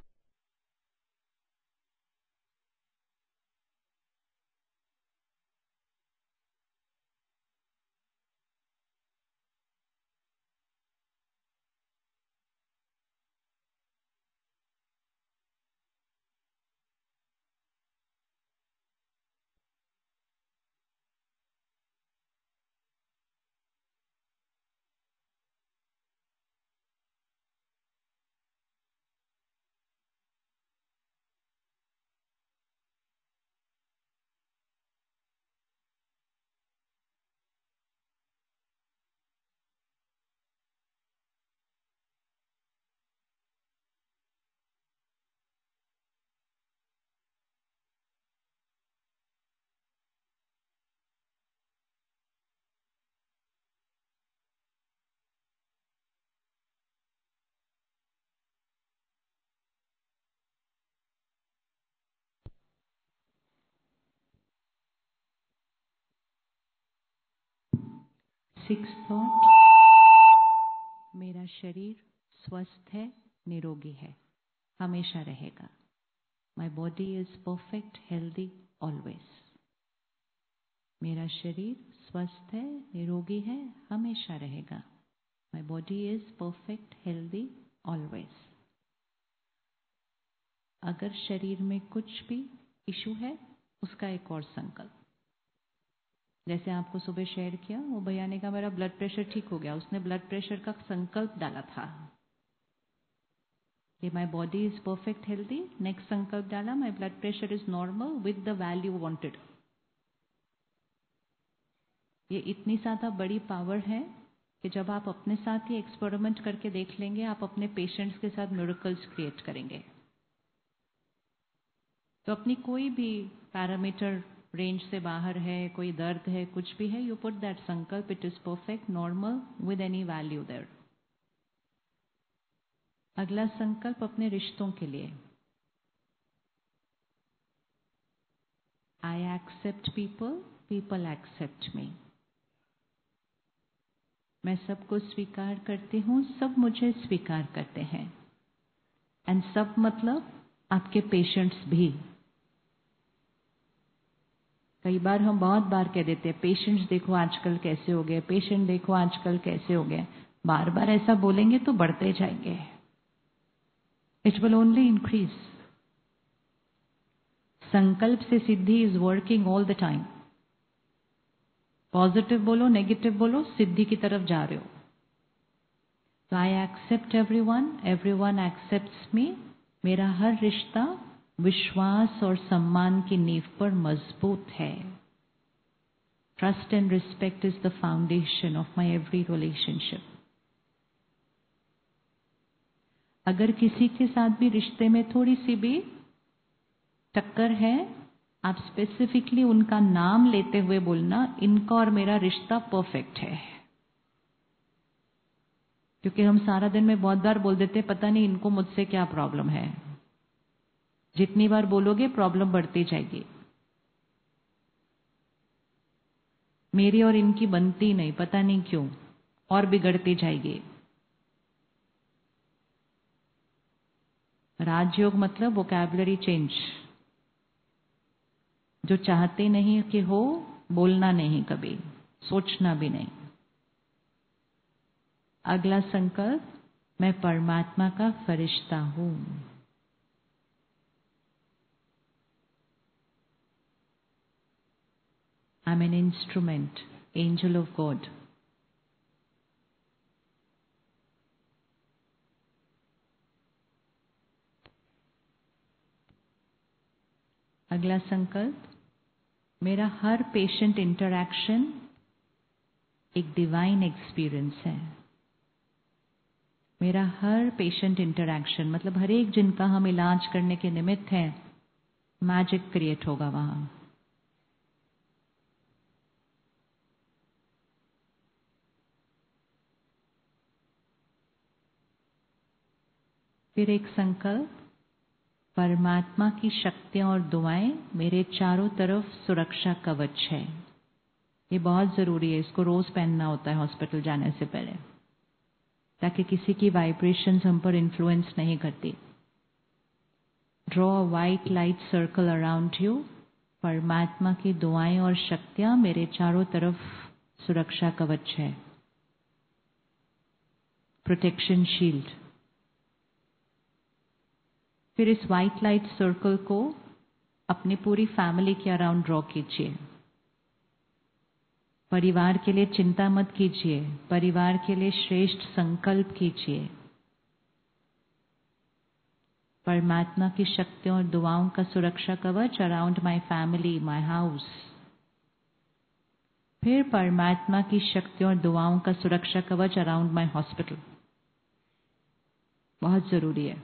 सिक्स थॉट, मेरा शरीर स्वस्थ है, निरोगी है, हमेशा रहेगा। My body is perfect healthy always. मेरा शरीर स्वस्थ है, निरोगी है, हमेशा रहेगा। My body is perfect healthy always. अगर शरीर में कुछ भी इशू है, उसका एक और संकल्प। जैसे आपको सुबह शेयर किया, वो भैया ने कहा मेरा ब्लड प्रेशर ठीक हो गया, उसने ब्लड प्रेशर का संकल्प डाला था कि my body is perfect healthy. Next संकल्प डाला, my blood pressure is normal with the value wanted. ये इतनी ज्यादा बड़ी पावर है कि जब आप अपने साथ ही एक्सपेरिमेंट करके देख लेंगे, आप अपने पेशेंट्स के साथ मिरेकल्स क्रिएट करेंगे। तो अपनी कोई भी पैरामीटर रेंज से बाहर है, कोई दर्द है, कुछ भी है, you put that sankalp, it is perfect normal with any value there. अगला संकल्प अपने रिश्तों के लिए। I accept people, people accept me. मैं सबको स्वीकार करती हूँ, सब मुझे स्वीकार करते हैं। एंड सब मतलब आपके पेशेंट्स भी। कई बार हम बहुत बार कह देते हैं, पेशेंट्स देखो आजकल कैसे हो गए, पेशेंट देखो आजकल कैसे हो गए। बार बार ऐसा बोलेंगे तो बढ़ते जाएंगे। It will only increase. संकल्प से सिद्धि is working all the time. Positive बोलो, नेगेटिव बोलो, सिद्धि की तरफ जा रहे हो। तो I accept everyone, everyone accepts me. मेरा हर रिश्ता विश्वास और सम्मान की नींव पर मजबूत है। Trust and respect is the foundation of my every relationship. अगर किसी के साथ भी रिश्ते में थोड़ी सी भी टक्कर है, आप स्पेसिफिकली उनका नाम लेते हुए बोलना, इनका और मेरा रिश्ता परफेक्ट है। क्योंकि हम सारा दिन में बहुत बार बोल देते हैं, पता नहीं इनको मुझसे क्या प्रॉब्लम है। जितनी बार बोलोगे प्रॉब्लम बढ़ती जाएगी। मेरी और इनकी बनती नहीं, पता नहीं क्यों, और बिगड़ती जाएगी। राजयोग मतलब वोकैबुलरी चेंज। जो चाहते नहीं कि हो, बोलना नहीं कभी, सोचना भी नहीं। अगला संकल्प, मैं परमात्मा का फरिश्ता हूं। I am an instrument, angel of God. अगला संकल्प, मेरा हर पेशेंट इंटरैक्शन एक डिवाइन एक्सपीरियंस है। मेरा हर पेशेंट इंटरैक्शन मतलब हर एक जिनका हम इलाज करने के निमित्त हैं, मैजिक क्रिएट होगा वहां। फिर एक संकल्प, परमात्मा की शक्तियां और दुआएं मेरे चारों तरफ सुरक्षा कवच है। ये बहुत जरूरी है, इसको रोज पहनना होता है हॉस्पिटल जाने से पहले, ताकि किसी की वाइब्रेशंस हम पर इन्फ्लुएंस नहीं करती। Draw a white light circle around you. परमात्मा की दुआएं और शक्तियां मेरे चारों तरफ सुरक्षा कवच है, प्रोटेक्शन शील्ड। फिर इस व्हाइट लाइट सर्कल को अपनी पूरी फैमिली के अराउंड ड्रॉ कीजिए। परिवार के लिए चिंता मत कीजिए, परिवार के लिए श्रेष्ठ संकल्प कीजिए। परमात्मा की शक्तियों और दुआओं का सुरक्षा कवच around my family, my house. फिर परमात्मा की शक्तियों और दुआओं का सुरक्षा कवच अराउंड माय हॉस्पिटल। बहुत जरूरी है।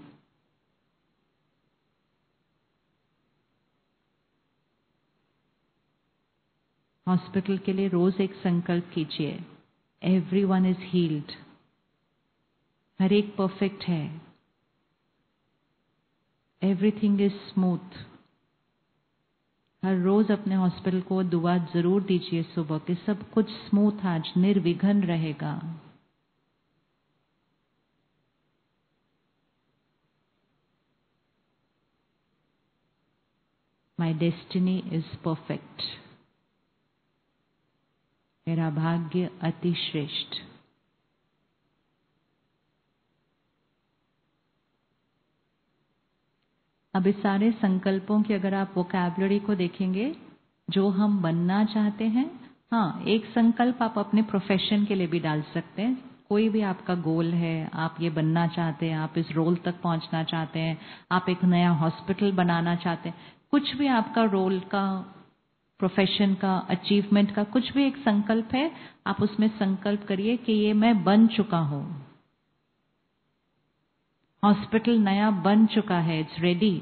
हॉस्पिटल के लिए रोज एक संकल्प कीजिए, एवरी वन इज हील्ड। हर एक परफेक्ट है, एवरीथिंग इज स्मूथ। हर रोज अपने हॉस्पिटल को दुआ जरूर दीजिए सुबह कि सब कुछ स्मूथ, आज निर्विघ्न रहेगा। My destiny is perfect. मेरा भाग्य अति श्रेष्ठ। अब इस सारे संकल्पों की अगर आप वोकैबुलरी को देखेंगे, जो हम बनना चाहते हैं, हाँ, एक संकल्प आप अपने प्रोफेशन के लिए भी डाल सकते हैं। कोई भी आपका गोल है, आप ये बनना चाहते हैं, आप इस रोल तक पहुंचना चाहते हैं, आप एक नया हॉस्पिटल बनाना चाहते हैं, कुछ भी आपका रोल का, प्रोफेशन का, अचीवमेंट का कुछ भी एक संकल्प है, आप उसमें संकल्प करिए कि ये मैं बन चुका हूं। हॉस्पिटल नया बन चुका है, इट्स रेडी।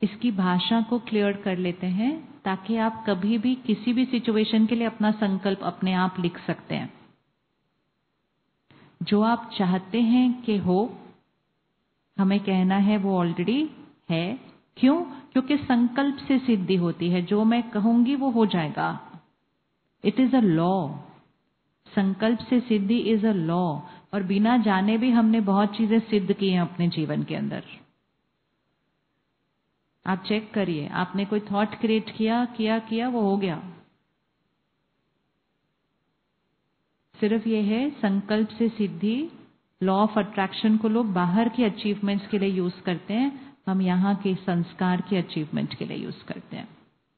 इसकी भाषा को क्लियर कर लेते हैं ताकि आप कभी भी किसी भी सिचुएशन के लिए अपना संकल्प अपने आप लिख सकते हैं। जो आप चाहते हैं कि हो, हमें कहना है वो ऑलरेडी है। क्यों? क्योंकि संकल्प से सिद्धि होती है। जो मैं कहूंगी वो हो जाएगा। It is a law. संकल्प से सिद्धि इज अ लॉ। और बिना जाने भी हमने बहुत चीजें सिद्ध की हैं अपने जीवन के अंदर। आप चेक करिए, आपने कोई थॉट क्रिएट किया किया किया वो हो गया। सिर्फ ये है संकल्प से सिद्धि। लॉ ऑफ अट्रैक्शन को लोग बाहर की अचीवमेंट्स के लिए यूज करते हैं, हम यहां के संस्कार की अचीवमेंट के लिए यूज करते हैं।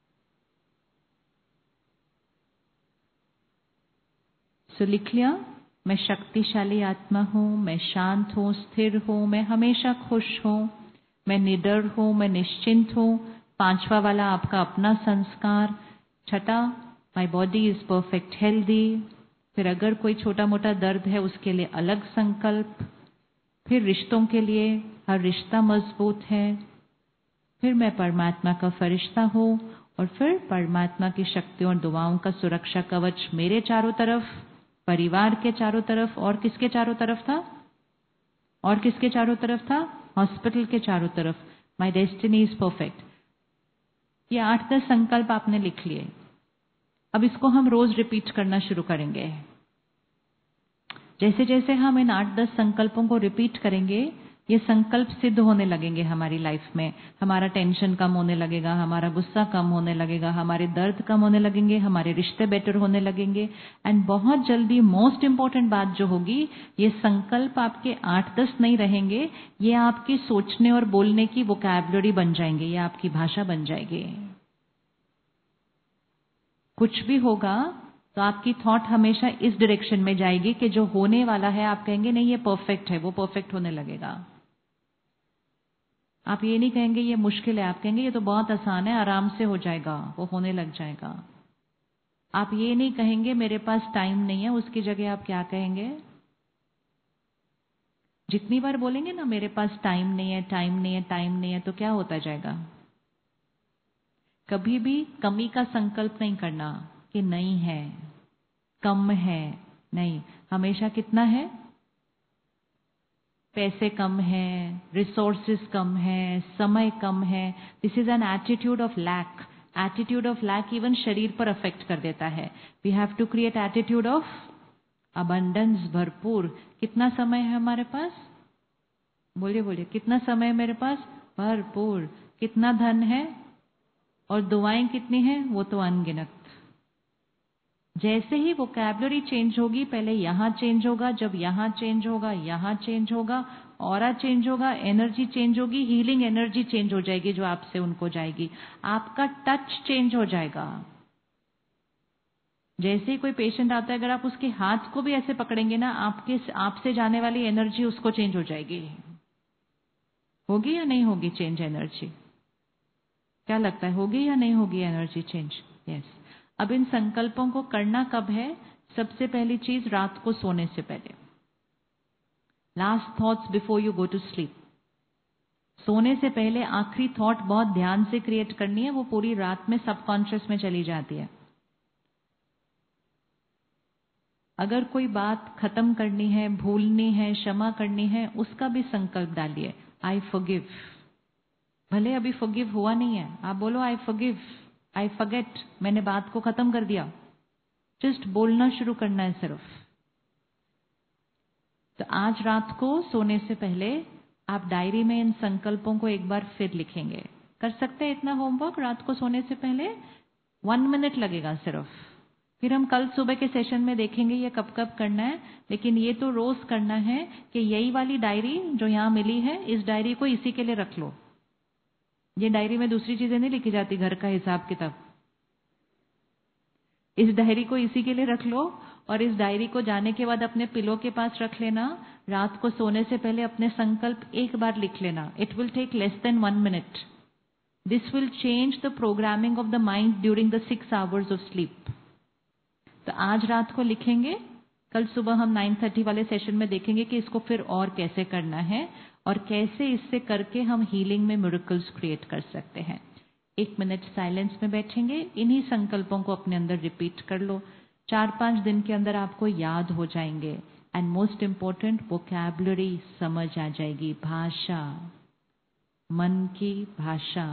सो लिख लिया, मैं शक्तिशाली आत्मा हूं, मैं शांत हूं, स्थिर हूं, मैं हमेशा खुश हूं, मैं निडर हूं, मैं निश्चिंत हूं। पांचवा वाला आपका अपना संस्कार। छठा, my body is perfect healthy. फिर अगर कोई छोटा मोटा दर्द है उसके लिए अलग संकल्प। फिर रिश्तों के लिए, हर रिश्ता मजबूत है। फिर मैं परमात्मा का फरिश्ता हूं। और फिर परमात्मा की शक्तियों और दुआओं का सुरक्षा कवच मेरे चारों तरफ, परिवार के चारों तरफ। और किसके चारों तरफ था? और किसके चारों तरफ था? हॉस्पिटल के चारों तरफ। My destiny is perfect. ये आठ दस संकल्प आपने लिख लिए। अब इसको हम रोज रिपीट करना शुरू करेंगे। जैसे जैसे हम इन आठ दस संकल्पों को रिपीट करेंगे, ये संकल्प सिद्ध होने लगेंगे हमारी लाइफ में। हमारा टेंशन कम होने लगेगा, हमारा गुस्सा कम होने लगेगा, हमारे दर्द कम होने लगेंगे, हमारे रिश्ते बेटर होने लगेंगे। एंड बहुत जल्दी मोस्ट इंपॉर्टेंट बात जो होगी, ये संकल्प आपके आठ दस नहीं रहेंगे, ये आपकी सोचने और बोलने की वोकैबुलरी बन जाएंगे, ये आपकी भाषा बन जाएगी। कुछ भी होगा तो आपकी थॉट हमेशा इस डायरेक्शन में जाएगी कि जो होने वाला है आप कहेंगे नहीं ये परफेक्ट है, वो परफेक्ट होने लगेगा। आप ये नहीं कहेंगे ये मुश्किल है, आप कहेंगे ये तो बहुत आसान है, आराम से हो जाएगा, वो होने लग जाएगा। आप ये नहीं कहेंगे मेरे पास टाइम नहीं है, उसकी जगह आप क्या कहेंगे? जितनी बार बोलेंगे ना मेरे पास टाइम नहीं है, टाइम नहीं है, टाइम नहीं है, तो क्या होता जाएगा? कभी भी कमी का संकल्प नहीं करना कि नहीं है, कम है, नहीं, हमेशा कितना है? पैसे कम है, रिसोर्सेज कम है, समय कम है। This is an attitude of lack. Attitude of lack even शरीर पर अफेक्ट कर देता है। We have to create attitude of abundance, भरपूर। कितना समय है हमारे पास? बोलिए बोलिए, कितना समय है मेरे पास? भरपूर। कितना धन है? और दुआएं कितनी हैं? वो तो अनगिनत। जैसे ही वोकैबुलरी चेंज होगी, पहले यहां चेंज होगा, जब यहां चेंज होगा, यहां चेंज होगा, ऑरा चेंज होगा, एनर्जी चेंज होगी, हीलिंग एनर्जी चेंज हो जाएगी जो आपसे उनको जाएगी। आपका टच चेंज हो जाएगा। जैसे ही कोई पेशेंट आता है, अगर आप उसके हाथ को भी ऐसे पकड़ेंगे ना, आपके आपसे जाने वाली एनर्जी उसको चेंज हो जाएगी। होगी या नहीं होगी चेंज एनर्जी? क्या लगता है, होगी या नहीं होगी एनर्जी चेंज? यस। अब इन संकल्पों को करना कब है? सबसे पहली चीज, रात को सोने से पहले। Last thoughts before you go to sleep. सोने से पहले आखिरी थॉट बहुत ध्यान से क्रिएट करनी है, वो पूरी रात में सबकॉन्शियस में चली जाती है। अगर कोई बात खत्म करनी है, भूलनी है, क्षमा करनी है, उसका भी संकल्प डालिए। I forgive. भले अभी फॉरगिव हुआ नहीं है, आप बोलो आई फॉरगिव, आई फॉरगेट, मैंने बात को खत्म कर दिया। जस्ट बोलना शुरू करना है सिर्फ। तो आज रात को सोने से पहले आप डायरी में इन संकल्पों को एक बार फिर लिखेंगे। कर सकते हैं इतना होमवर्क रात को सोने से पहले? वन मिनट लगेगा सिर्फ। फिर हम कल सुबह के सेशन में देखेंगे ये कब कब करना है, लेकिन ये तो रोज करना है कि यही वाली डायरी जो यहां मिली है, इस डायरी को इसी के लिए रख लो। ये डायरी में दूसरी चीजें नहीं लिखी जाती, घर का हिसाब किताब। इस डायरी को इसी के लिए रख लो, और इस डायरी को जाने के बाद अपने पिलो के पास रख लेना। रात को सोने से पहले अपने संकल्प एक बार लिख लेना। It will take less than one minute. This will change the programming of the mind during the six hours of sleep. तो आज रात को लिखेंगे, कल सुबह हम नाइन थर्टी वाले सेशन में देखेंगे कि इसको फिर और कैसे करना है और कैसे इससे करके हम हीलिंग में मिरेकल्स क्रिएट कर सकते हैं। एक मिनट साइलेंस में बैठेंगे, इन्हीं संकल्पों को अपने अंदर रिपीट कर लो। चार पांच दिन के अंदर आपको याद हो जाएंगे एंड मोस्ट इंपॉर्टेंट वोकैबुलरी समझ आ जाएगी, भाषा, मन की भाषा।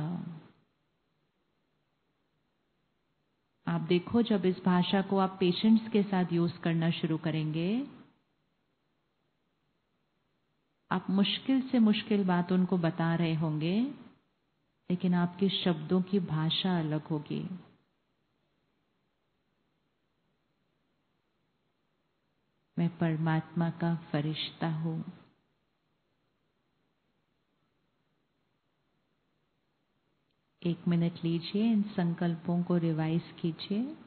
आप देखो जब इस भाषा को आप पेशेंट्स के साथ यूज करना शुरू करेंगे, आप मुश्किल से मुश्किल बात उनको बता रहे होंगे, लेकिन आपके शब्दों की भाषा अलग होगी। मैं परमात्मा का फरिश्ता हूं। एक मिनट लीजिए, इन संकल्पों को रिवाइज कीजिए।